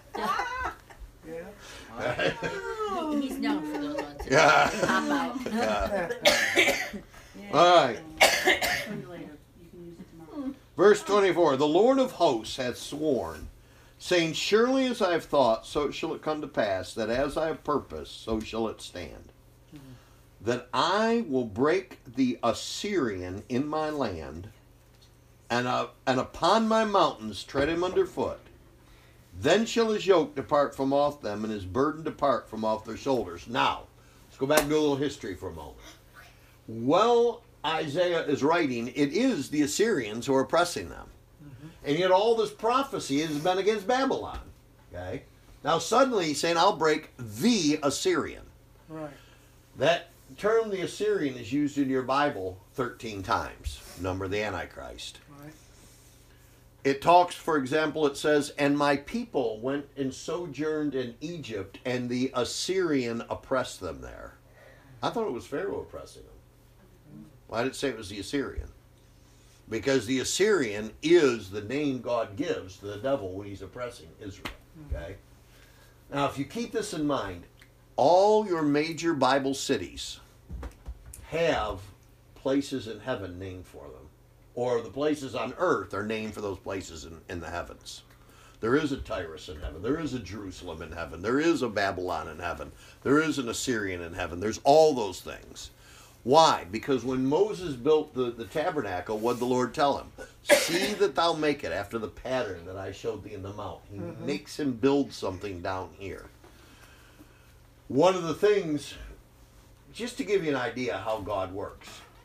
Yeah. He's known for those ones. Yeah. Pop out. Yeah. All right. Later. You can use it tomorrow. Verse 24, the Lord of hosts hath sworn, saying, surely as I have thought, so shall it come to pass, that as I have purposed, so shall it stand. That I will break the Assyrian in my land, and upon my mountains tread him underfoot. Then shall his yoke depart from off them, and his burden depart from off their shoulders. Now, let's go back and do a little history for a moment. Well, Isaiah is writing, it is the Assyrians who are oppressing them. And yet all this prophecy has been against Babylon. Okay? Now suddenly he's saying, I'll break the Assyrian. Right. That term, the Assyrian, is used in your Bible 13 times. Number the Antichrist. Right. It talks, for example, it says, and my people went and sojourned in Egypt, and the Assyrian oppressed them there. I thought it was Pharaoh oppressing them. Why did it say it was the Assyrian? Because the Assyrian is the name God gives to the devil when he's oppressing Israel. Okay? Now, if you keep this in mind, all your major Bible cities have places in heaven named for them. Or the places on earth are named for those places in the heavens. There is a Tyrus in heaven. There is a Jerusalem in heaven. There is a Babylon in heaven. There is an Assyrian in heaven. There's all those things. Why? Because when Moses built the tabernacle, what did the Lord tell him? See that thou make it after the pattern that I showed thee in the mount. He makes him build something down here. One of the things, just to give you an idea how God works,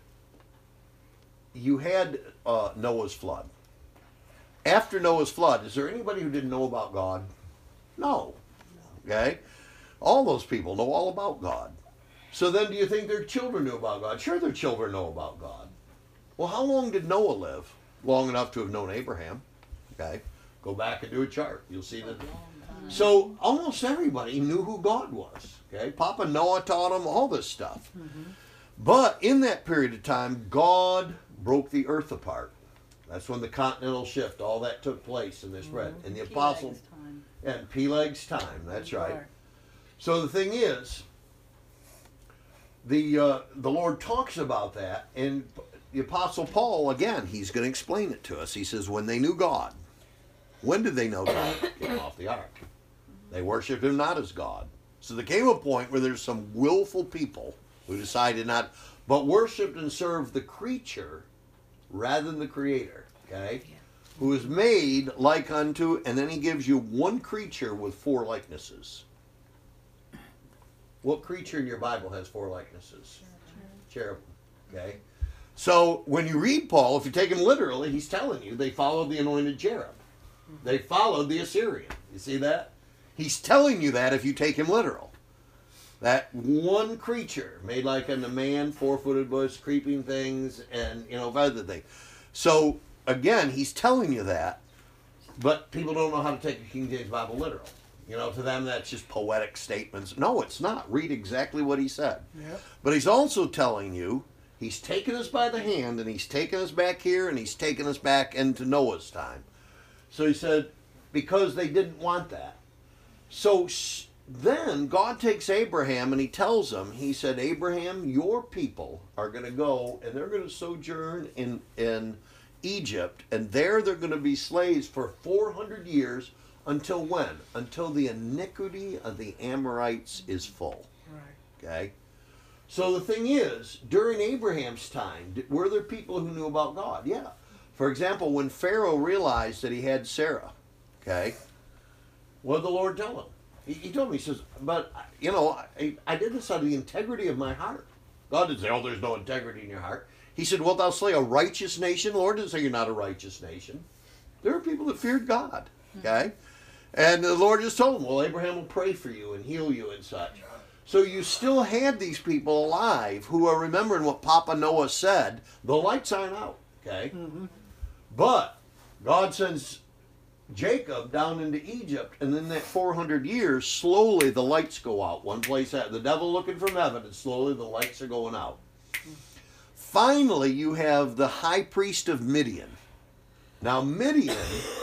you had Noah's flood. After Noah's flood, is there anybody who didn't know about God? No. Okay? All those people know all about God. So then do you think their children knew about God? Sure, their children know about God. Well, how long did Noah live? Long enough to have known Abraham. Okay? Go back and do a chart. You'll see that. So almost everybody knew who God was. Okay? Papa Noah taught them all this stuff. But in that period of time, God broke the earth apart. That's when the continental shift, all that took place in this spread. And the apostles, and Peleg's time, that's right. So the thing is, the Lord talks about that, and the Apostle Paul, again, he's going to explain it to us. He says, when they knew God, when did they know God? Came off the ark. They worshipped him not as God. So there came a point where there's some willful people who decided not, but worshipped and served the creature rather than the creator, okay? Who is made like unto, and then he gives you one creature with 4 likenesses. What creature in your Bible has 4 likenesses? Cherubim. Okay? So when you read Paul, if you take him literally, he's telling you they followed the anointed cherub. They followed the Assyrian. You see that? He's telling you that if you take him literal. That one creature made like unto man, 4-footed bush, creeping things, and other things. So again, he's telling you that, but people don't know how to take a King James Bible literal. To them that's just poetic statements. No, it's not. Read exactly what he said. Yep. But he's also telling you, he's taken us by the hand, and he's taken us back here, and he's taken us back into Noah's time. So he said, because they didn't want that. So then God takes Abraham, and he tells him, he said, Abraham, your people are going to go, and they're going to sojourn in Egypt, and there they're going to be slaves for 400 years. Until when? Until the iniquity of the Amorites is full. Right. Okay? So the thing is, during Abraham's time, were there people who knew about God? Yeah. For example, when Pharaoh realized that he had Sarah, okay, what did the Lord tell him? He told me, he says, but, I did this out of the integrity of my heart. God didn't say, oh, there's no integrity in your heart. He said, wilt thou slay a righteous nation? The Lord didn't say you're not a righteous nation. There are people that feared God, okay? And the Lord just told him, well, Abraham will pray for you and heal you and such. So you still had these people alive who are remembering what Papa Noah said. The lights aren't out, okay? But God sends Jacob down into Egypt, and in that 400 years, slowly the lights go out. One place, the devil looking from heaven, and slowly the lights are going out. Finally, you have the high priest of Midian. Now, Midian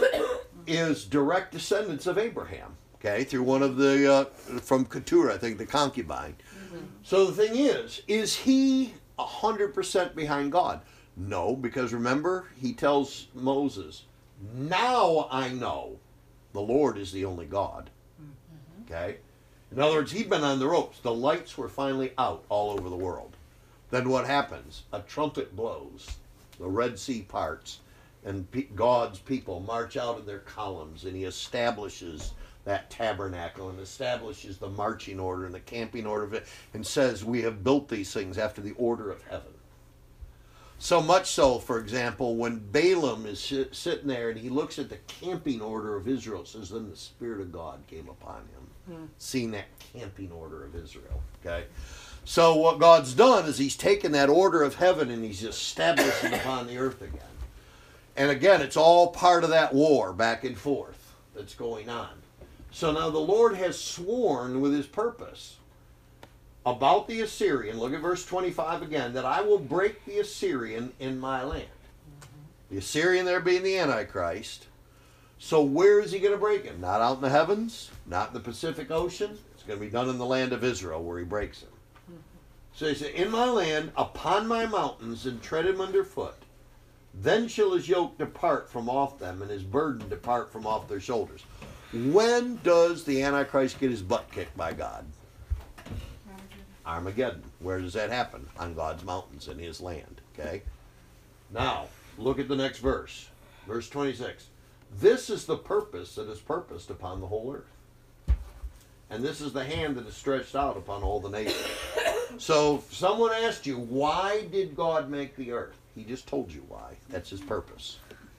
is direct descendants of Abraham, okay, through one of the, from Keturah, I think, the concubine. So the thing is he 100% behind God? No, because remember, he tells Moses, now I know the Lord is the only God, okay? In other words, he'd been on the ropes. The lights were finally out all over the world. then what happens? A trumpet blows, the Red Sea parts, and God's people march out in their columns, and he establishes that tabernacle and establishes the marching order and the camping order of it, and says, we have built these things after the order of heaven. So much so, for example, when Balaam is sitting there and he looks at the camping order of Israel, it says, then the Spirit of God came upon him, seeing that camping order of Israel. Okay? So what God's done is he's taken that order of heaven and he's established it upon the earth again. And again, it's all part of that war back and forth that's going on. So now the Lord has sworn with his purpose about the Assyrian, look at verse 25 again, that I will break the Assyrian in my land. The Assyrian there being the Antichrist. So where is he going to break him? Not out in the heavens, not in the Pacific Ocean. It's going to be done in the land of Israel where he breaks him. So he said, in my land, upon my mountains, and tread him underfoot. Then shall his yoke depart from off them, and his burden depart from off their shoulders. When does the Antichrist get his butt kicked by God? Armageddon. Where does that happen? On God's mountains in his land. Okay? Now, look at the next verse. Verse 26. This is the purpose that is purposed upon the whole earth. And this is the hand that is stretched out upon all the nations. So, if someone asked you, why did God make the earth? He just told you why. That's his purpose.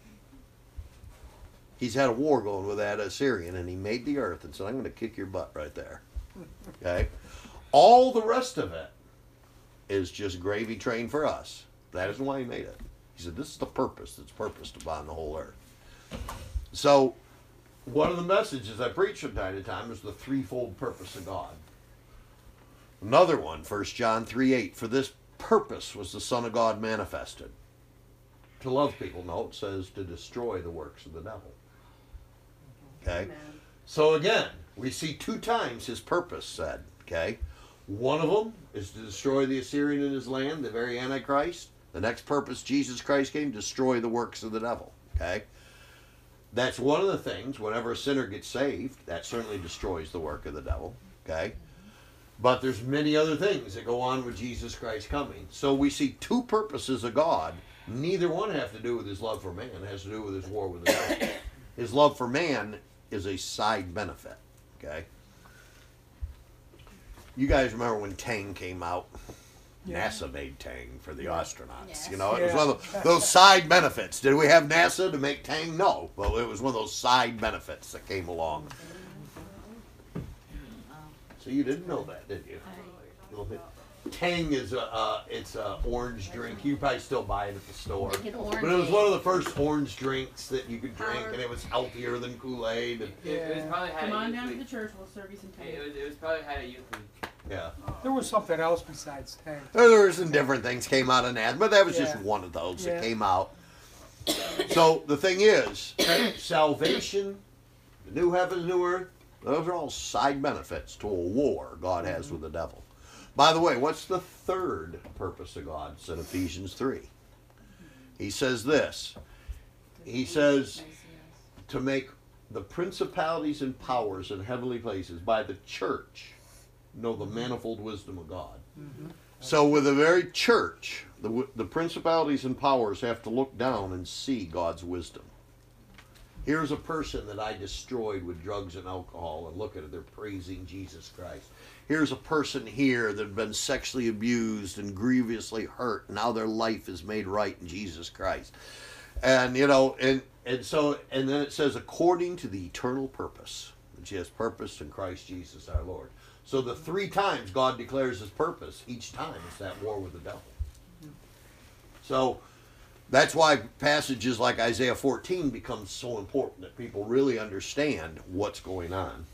He's had a war going with that Assyrian, and he made the earth and said, I'm going to kick your butt right there. Okay? All the rest of it is just gravy train for us. That isn't why he made it. He said, this is the purpose that's purposed upon the whole earth. So, one of the messages I preach from time to time is the threefold purpose of God. Another one, 1 John 3:8, for this purpose was the Son of God manifested. To love people, no, it says to destroy the works of the devil. Okay? Amen. So again, we see two times his purpose said. Okay? One of them is to destroy the Assyrian in his land, the very Antichrist. The next purpose Jesus Christ came, destroy the works of the devil. Okay? That's one of the things, whenever a sinner gets saved, that certainly destroys the work of the devil. Okay? But there's many other things that go on with Jesus Christ coming. So we see two purposes of God. Neither one have to do with his love for man. It has to do with his war with the devil. His love for man is a side benefit. Okay? You guys remember when Tang came out? Yeah. NASA made Tang for the astronauts. Yes. You know, it was Yeah. one of those side benefits. Did we have NASA to make Tang? No. Well, it was one of those side benefits that came along. So you didn't know that, did you? A little bit. Tang is it's a orange drink. You probably still buy it at the store. Like an But it was one of the first orange drinks that you could drink, Power. and it was healthier than Kool-Aid. And, It was probably had Come at on youth down to the week. church. We'll serve you some tea. It was probably had at youth week. yeah. There was something else besides Tang. There were some different things came out of that, but that was just Yeah. one of those that Yeah. came out. So the thing is, salvation, the new heaven, new earth, those are all side benefits to a war God has with the devil. By the way, what's the third purpose of God? It's in Ephesians 3. He says this. He says to make the principalities and powers in heavenly places by the church know the manifold wisdom of God. So with the very church, the principalities and powers have to look down and see God's wisdom. Here's a person that I destroyed with drugs and alcohol, and look at it, they're praising Jesus Christ. Here's a person here that had been sexually abused and grievously hurt. Now their life is made right in Jesus Christ. And, you know, and then it says, according to the eternal purpose, which he has purposed in Christ Jesus our Lord. So the three times God declares his purpose, each time it's that war with the devil. So that's why passages like Isaiah 14 become so important, that people really understand what's going on.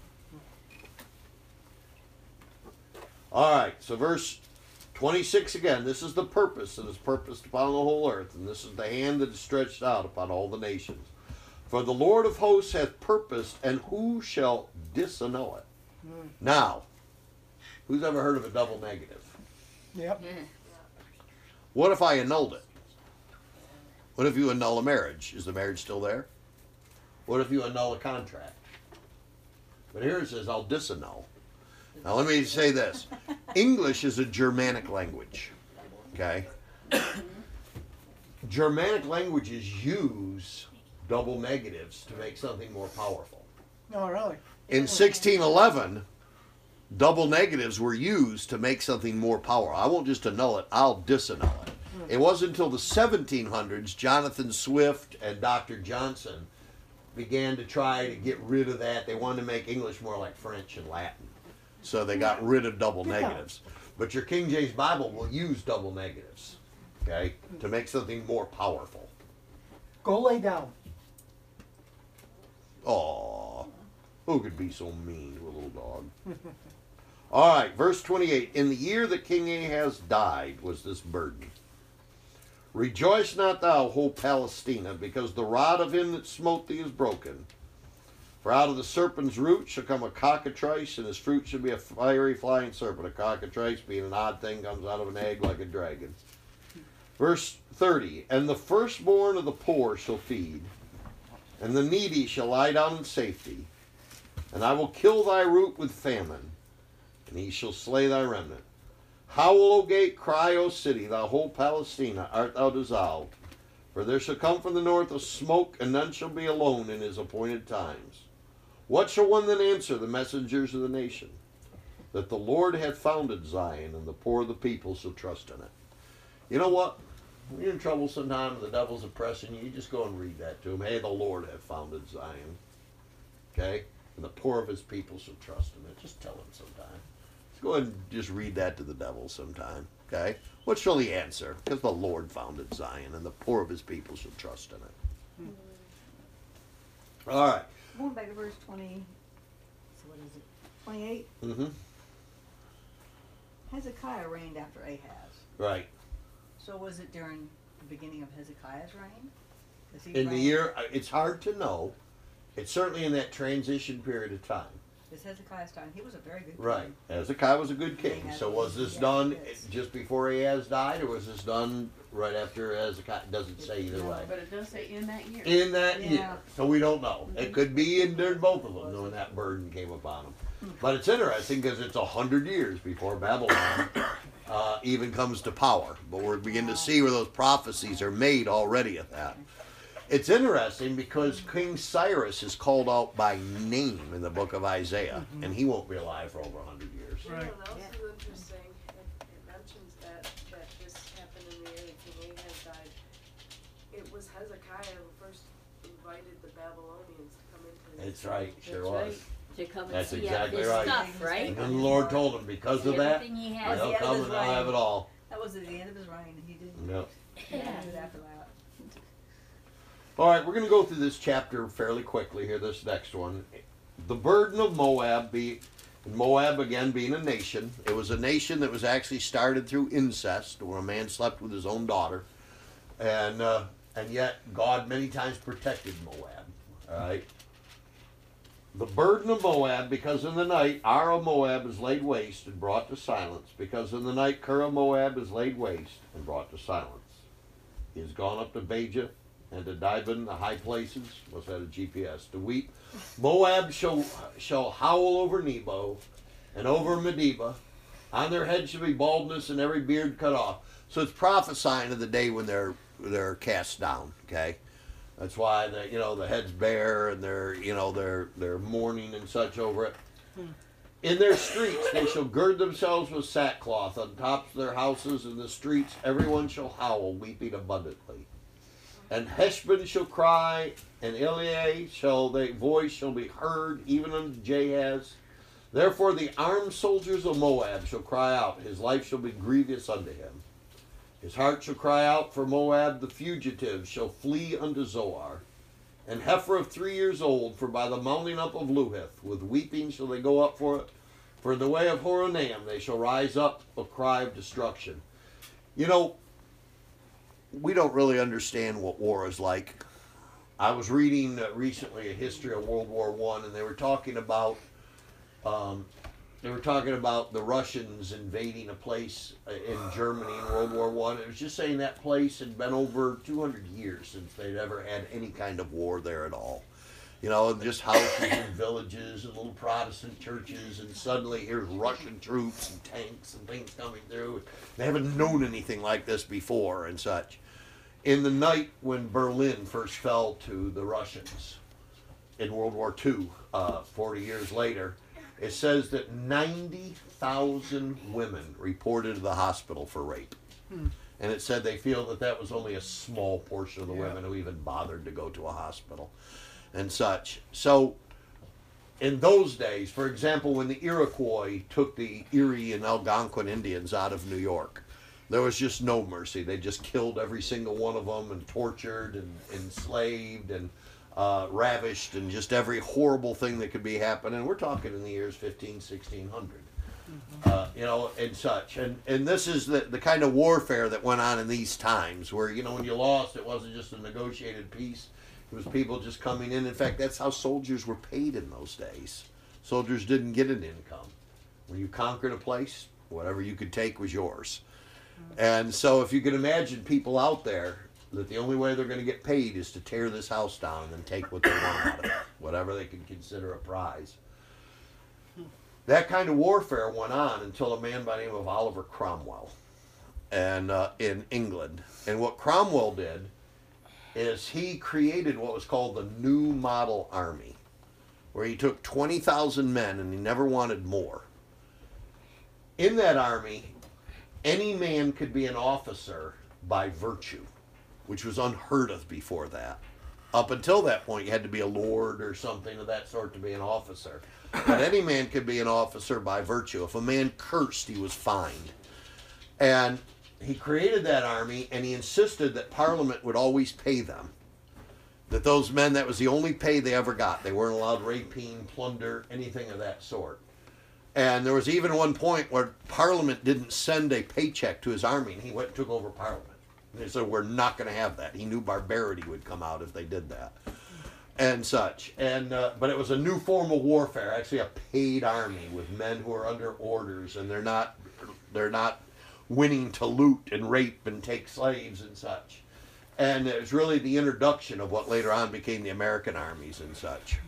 All right, so verse 26 again. This is the purpose that is purposed upon the whole earth, and this is the hand that is stretched out upon all the nations. For the Lord of hosts hath purposed, and who shall disannul it? Now, who's ever heard of a double negative? Yep. What if I annulled it? What if you annul a marriage? Is the marriage still there? What if you annul a contract? But here it says, I'll disannul. Now let me say this. English is a Germanic language. Okay? Germanic languages use double negatives to make something more powerful. No, really. In 1611, double negatives were used to make something more powerful. I won't just annul it, I'll disannul it. It wasn't until the 1700s, Jonathan Swift and Dr. Johnson began to try to get rid of that. They wanted to make English more like French and Latin. So they got rid of double negatives. But your King James Bible will use double negatives, okay, to make something more powerful. Go lay down. Aw, who could be so mean to a little dog? All right, verse 28. In the year that King Ahaz died was this burden. Rejoice not thou, whole Palestina, because the rod of him that smote thee is broken. For out of the serpent's root shall come a cockatrice, and his fruit shall be a fiery flying serpent. A cockatrice, being an odd thing, comes out of an egg like a dragon. Verse 30. And the firstborn of the poor shall feed, and the needy shall lie down in safety. And I will kill thy root with famine, and he shall slay thy remnant. Howl, O gate, cry, O city, thou whole Palestina, art thou dissolved. For there shall come from the north a smoke, and none shall be alone in his appointed times. What shall one then answer the messengers of the nation? That the Lord hath founded Zion, and the poor of the people shall trust in it. You know what? When you're in trouble sometime and the devil's oppressing you, you just go and read that to him. Hey, the Lord hath founded Zion. Okay? And the poor of his people shall trust in it. Just tell him sometime. Just go ahead and just read that to the devil sometime. Okay? What shall he answer? Because the Lord founded Zion, and the poor of his people shall trust in it. All right. Going back to verse 20, So what is it? 28, Mm-hmm. Hezekiah reigned after Ahaz. Right. So was it during the beginning of Hezekiah's reign? 'Cause he In the reigned- year, it's hard to know. It's certainly in that transition period of time. It's Hezekiah's time. He was a very good king. Right. Hezekiah was a good king. Ahaz So was this yeah, done yes. just before Ahaz died, or was this done right after Hezekiah? It doesn't say either way. But it does say in that year. In that Yeah. year. So we don't know. It could be in during both of them when that burden came upon them. But it's interesting because it's 100 years before Babylon even comes to power. But we're beginning to see where those prophecies are made already at that. It's interesting because King Cyrus is called out by name in the book of Isaiah, and he won't be alive for over 100 years. You know Right. what else is interesting? It mentions that this happened in the year that King Ahaz died. It was Hezekiah who first invited the Babylonians to come into his That's right, sure That's was. right. To come and That's see exactly this right. stuff, right? And then the Lord told him, because of that, Everything he That's has. the they'll end of come his and they'll reign. have it all. That was at the end of his reign. He didn't Yep. do it after that. All right, we're going to go through this chapter fairly quickly here, this next one. The burden of Moab, Moab again being a nation. It was a nation that was actually started through incest, where a man slept with his own daughter. And yet God many times protected Moab. All right. The burden of Moab, because in the night Ar of Moab is laid waste and brought to silence. Because in the night Ker of Moab is laid waste and brought to silence. He has gone up to Bajah and to Dibon, the high places. Must have a GPS to weep. Moab shall howl over Nebo and over Medeba. On their head shall be baldness and every beard cut off. So it's prophesying of the day when they're cast down. Okay. That's why the head's bare and they're mourning and such over it. In their streets they shall gird themselves with sackcloth on tops of their houses. In the streets everyone shall howl, weeping abundantly. And Heshbon shall cry, and Eliah their voice shall be heard, even unto Jahaz. Therefore the armed soldiers of Moab shall cry out, his life shall be grievous unto him. His heart shall cry out for Moab, the fugitive shall flee unto Zoar. And heifer of 3 years old, for by the mounting up of Luhith, with weeping shall they go up for it. For in the way of Horonaim they shall rise up a cry of destruction. You know, we don't really understand what war is like. I was reading recently a history of World War I, and they were talking about the Russians invading a place in Germany in World War I. It was just saying that place had been over 200 years since they'd ever had any kind of war there at all. You know, and just houses and villages and little Protestant churches, and suddenly here's Russian troops and tanks and things coming through. They haven't known anything like this before and such. In the night when Berlin first fell to the Russians in World War II, 40 years later, it says that 90,000 women reported to the hospital for rape. And it said they feel that that was only a small portion of the women who even bothered to go to a hospital and such. So in those days, for example, when the Iroquois took the Erie and Algonquin Indians out of New York, there was just no mercy. They just killed every single one of them and tortured and enslaved and ravished and just every horrible thing that could be happening. We're talking in the years 1600. You know, and such. And this is the kind of warfare that went on in these times where, you know, when you lost, it wasn't just a negotiated peace. It was people just coming in. In fact, that's how soldiers were paid in those days. Soldiers didn't get an income. When you conquered a place, whatever you could take was yours. And so if you can imagine people out there that the only way they're going to get paid is to tear this house down and then take what they want out of it, whatever they can consider a prize. That kind of warfare went on until a man by the name of Oliver Cromwell and in England. And what Cromwell did is he created what was called the New Model Army, where he took 20,000 men and he never wanted more. In that army, any man could be an officer by virtue, which was unheard of before that. Up until that point, you had to be a lord or something of that sort to be an officer. But any man could be an officer by virtue. If a man cursed, he was fined. And he created that army, and he insisted that Parliament would always pay them. That those men, that was the only pay they ever got. They weren't allowed rapine, plunder, anything of that sort. And there was even one point where Parliament didn't send a paycheck to his army, and he went and took over Parliament. And they said, we're not going to have that. He knew barbarity would come out if they did that. And such. And but it was a new form of warfare, actually a paid army with men who are under orders, and they're not winning to loot and rape and take slaves and such. And it was really the introduction of what later on became the American armies and such.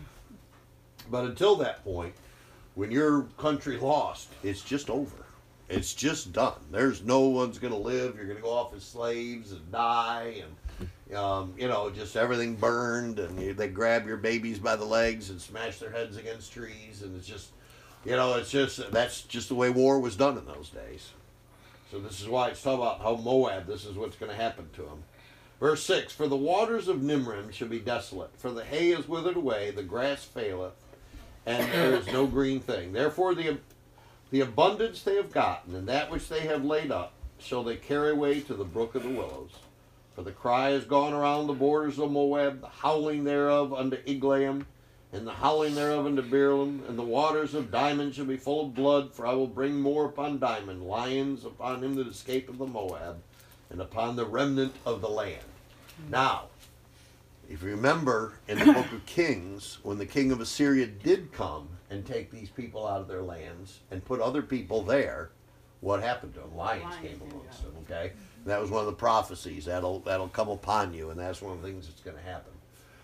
But until that point, when your country lost, it's just over. It's just done. There's no one's going to live. You're going to go off as slaves and die, and you know, just everything burned, and they grab your babies by the legs and smash their heads against trees, and it's just, you know, it's just, that's just the way war was done in those days. So this is why it's talking about how Moab, this is what's going to happen to them. Verse 6, for the waters of Nimrim shall be desolate, for the hay is withered away, the grass faileth, and there is no green thing. Therefore the abundance they have gotten, and that which they have laid up, shall they carry away to the brook of the willows. For the cry is gone around the borders of Moab, the howling thereof unto Iglaim, and the howling thereof unto Beerlem, and the waters of Dimon shall be full of blood, for I will bring more upon Dimon, lions upon him that escapeth of Moab, and upon the remnant of the land. Now, if you remember in the book of Kings, when the king of Assyria did come and take these people out of their lands and put other people there, what happened to them? Lions came amongst them, okay? And that was one of the prophecies. That'll come upon you, and that's one of the things that's going to happen.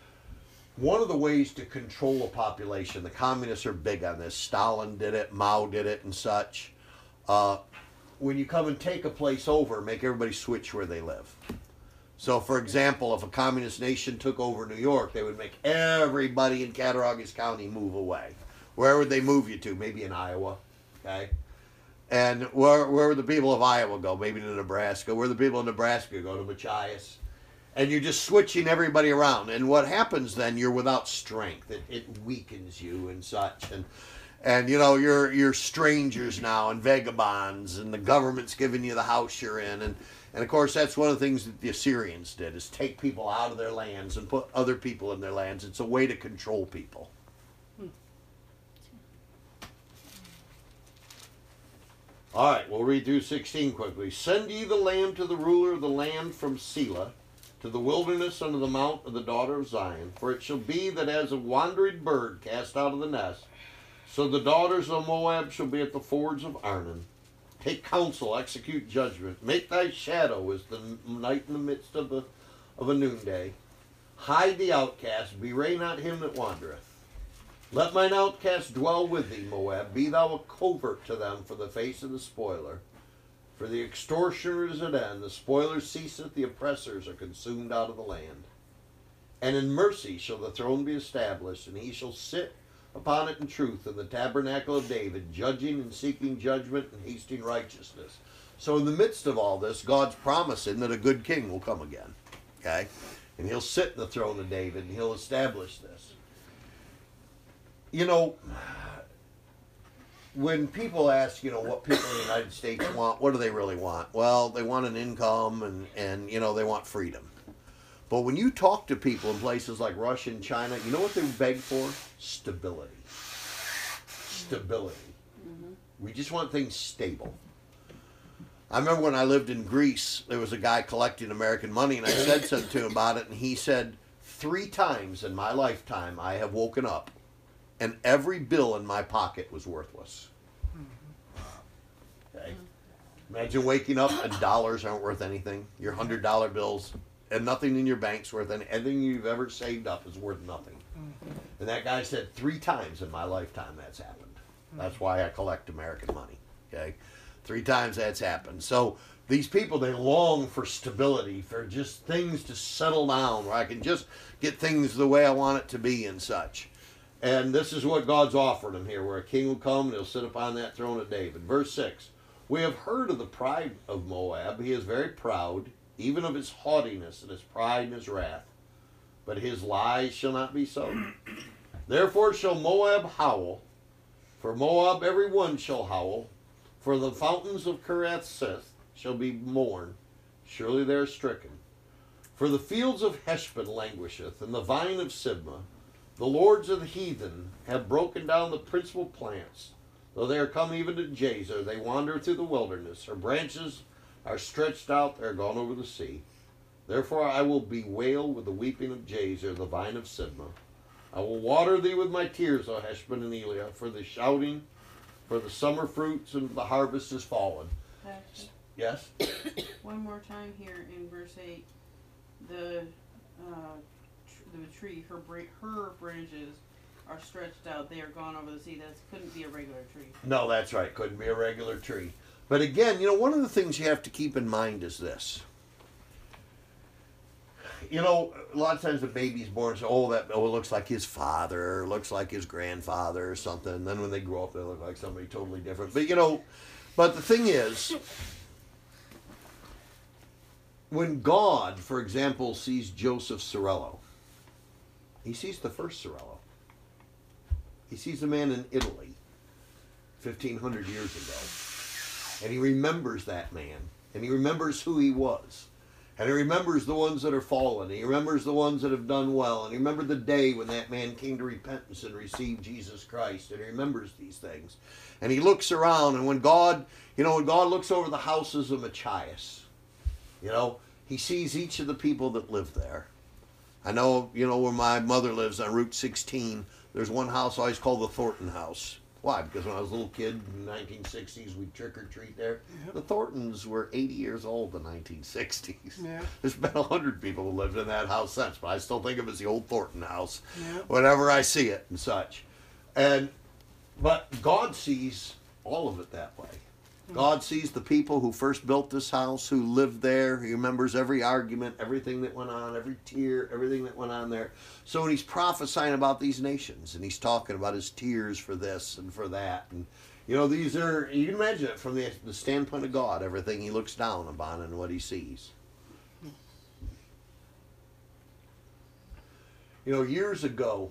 One of the ways to control a population, the communists are big on this. Stalin did it, Mao did it, and such. When you come and take a place over, make everybody switch where they live. So, for example, if a communist nation took over New York, they would make everybody in Cattaraugus County move away. Where would they move you to? Maybe in Iowa, okay? And where would the people of Iowa go? Maybe to Nebraska. Where the people of Nebraska go? To Machias. And you're just switching everybody around. And what happens then, you're without strength. It weakens you and such. And you know, you're strangers now and vagabonds, and the government's giving you the house you're in. And of course, that's one of the things that the Assyrians did, is take people out of their lands and put other people in their lands. It's a way to control people. All right, we'll read through 16 quickly. Send ye the lamb to the ruler of the land from Selah, to the wilderness unto the mount of the daughter of Zion. For it shall be that as a wandering bird cast out of the nest, so the daughters of Moab shall be at the fords of Arnon. Take counsel, execute judgment. Make thy shadow as the night in the midst of a noonday. Hide the outcast, bewray not him that wandereth. Let mine outcast dwell with thee, Moab. Be thou a covert to them for the face of the spoiler. For the extortioner is at end, the spoiler ceaseth, the oppressors are consumed out of the land. And in mercy shall the throne be established, and he shall sit upon it in truth in the tabernacle of David, judging and seeking judgment and hasting righteousness. So in the midst of all this, God's promising that a good king will come again. Okay? And he'll sit in the throne of David, and he'll establish this. You know, when people ask, you know, what people in the United States want, what do they really want? Well, they want an income and you know, they want freedom. But when you talk to people in places like Russia and China, you know what they beg for? Stability. Stability. Mm-hmm. We just want things stable. I remember when I lived in Greece, there was a guy collecting American money, and I said something to him about it, and he said, 3 times in my lifetime I have woken up, and every bill in my pocket was worthless. Okay? Imagine waking up and dollars aren't worth anything. Your $100 bills, and nothing in your bank's worth anything. Everything you've ever saved up is worth nothing. And that guy said 3 times in my lifetime that's happened. That's why I collect American money. Okay? 3 times that's happened. So these people, they long for stability, for just things to settle down, where I can just get things the way I want it to be and such. And this is what God's offered them here, where a king will come and he'll sit upon that throne of David. Verse 6, we have heard of the pride of Moab. He is very proud, even of his haughtiness and his pride and his wrath. But his lies shall not be so. Therefore shall Moab howl. For Moab every one shall howl. For the fountains of Kirath Seth shall be mourned. Surely they are stricken. For the fields of Heshbon languisheth, and the vine of Sibmah. The lords of the heathen have broken down the principal plants. Though they are come even to Jazer, they wander through the wilderness. Her branches are stretched out, they are gone over the sea. Therefore I will bewail with the weeping of Jazer, the vine of Sibmah. I will water thee with my tears, O Heshbon and Eliah, for the shouting, for the summer fruits and the harvest is fallen. Pastor, Yes? one more time here in verse 8. The tree, her branches are stretched out. They are gone over the sea. That couldn't be a regular tree. No, that's right. Couldn't be a regular tree. But again, you know, one of the things you have to keep in mind is this. You know, a lot of times the baby's born and say, it looks like his father, looks like his grandfather or something. And then when they grow up, they look like somebody totally different. But, you know, but the thing is, when God, for example, sees Joseph Sorello, he sees the first Sorello. He sees a man in Italy 1,500 years ago. And he remembers that man. And he remembers who he was. And he remembers the ones that are fallen. He remembers the ones that have done well. And he remembered the day when that man came to repentance and received Jesus Christ. And he remembers these things. And he looks around, and when God looks over the houses of Machias, you know, he sees each of the people that live there. I know, you know, where my mother lives on Route 16, there's one house I always called the Thornton house. Why? Because when I was a little kid in the 1960s, we'd trick or treat there. Yep. The Thorntons were 80 years old in the 1960s. Yeah. There's been 100 people who lived in that house since, but I still think of it as the old Thornton house whenever I see it and such. But God sees all of it that way. God sees the people who first built this house, who lived there. He remembers every argument, everything that went on, every tear, everything that went on there. So when he's prophesying about these nations, and he's talking about his tears for this and for that, and you know, these are, you can imagine it from the standpoint of God, everything he looks down upon and what he sees. You know, years ago,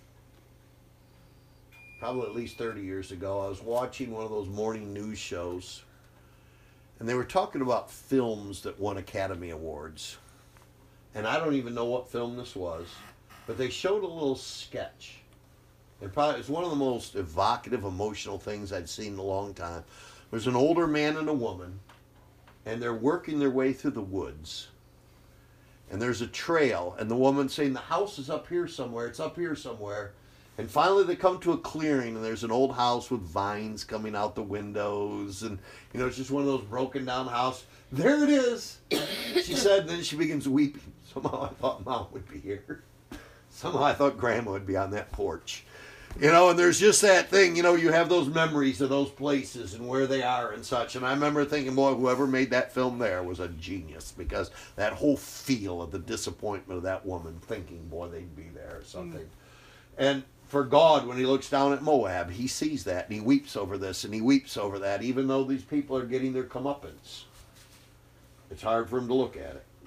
probably at least 30 years ago, I was watching one of those morning news shows, and they were talking about films that won Academy Awards. And I don't even know what film this was, but they showed a little sketch. And probably it's one of the most evocative, emotional things I'd seen in a long time. There's an older man and a woman, and they're working their way through the woods. And there's a trail, and the woman's saying, the house is up here somewhere, it's up here somewhere. And finally they come to a clearing, and there's an old house with vines coming out the windows, and you know, it's just one of those broken down houses. There it is, she said, and then she begins weeping. Somehow I thought Mom would be here. Somehow I thought Grandma would be on that porch. You know, and there's just that thing, you know, you have those memories of those places and where they are and such. And I remember thinking, boy, whoever made that film there was a genius, because that whole feel of the disappointment of that woman thinking, boy, they'd be there or something. And for God, when he looks down at Moab, he sees that and he weeps over this and he weeps over that, even though these people are getting their comeuppance. It's hard for him to look at it.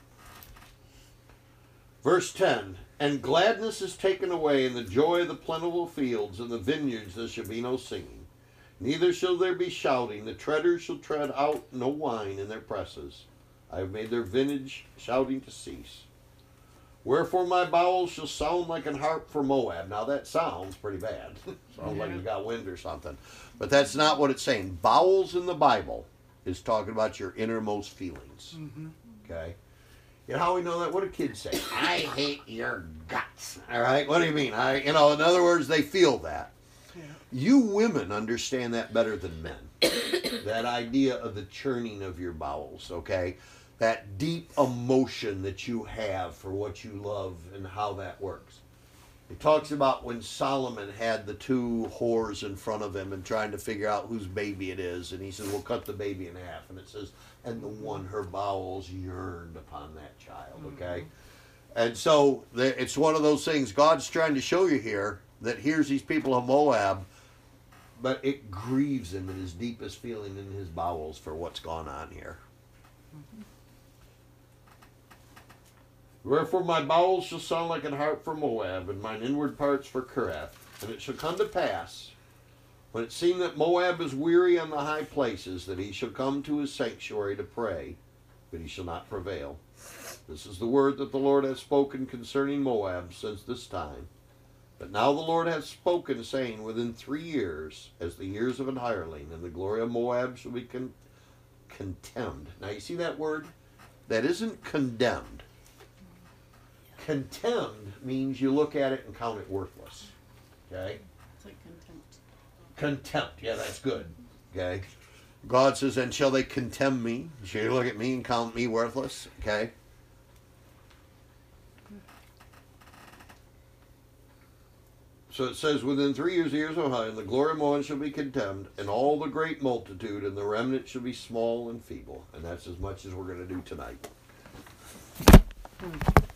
Verse 10, and gladness is taken away, and the joy of the plentiful fields, and the vineyards there shall be no singing. Neither shall there be shouting. The treaders shall tread out no wine in their presses. I have made their vintage shouting to cease. Wherefore my bowels shall sound like an harp for Moab. Now that sounds pretty bad. Sounds like you got wind or something. But that's not what it's saying. Bowels in the Bible is talking about your innermost feelings. Okay? You know how we know that? What do kids say? I hate your guts. All right? What do you mean? In other words, they feel that. Yeah. You women understand that better than men. That idea of the churning of your bowels, okay? That deep emotion that you have for what you love and how that works. It talks about when Solomon had the two whores in front of him and trying to figure out whose baby it is. And he says, we'll cut the baby in half. And it says, and the one, her bowels yearned upon that child, okay? And so it's one of those things. God's trying to show you here that here's these people of Moab, but it grieves him in his deepest feeling in his bowels for what's gone on here. Wherefore my bowels shall sound like an harp for Moab, and mine inward parts for Kerath. And it shall come to pass, when it seemed that Moab is weary on the high places, that he shall come to his sanctuary to pray, but he shall not prevail. This is the word that the Lord hath spoken concerning Moab since this time. But now the Lord hath spoken, saying, within 3 years, as the years of an hireling, and the glory of Moab shall be contemned. Now you see that word? That isn't condemned. Contemned means you look at it and count it worthless. Okay? It's like contempt. Contempt. Yeah, that's good. Okay? God says, and shall they contemn me? Shall you look at me and count me worthless? Okay? So it says, within 3 years of high, and the glory of Moab shall be contemned, and all the great multitude, and the remnant shall be small and feeble. And that's as much as we're going to do tonight.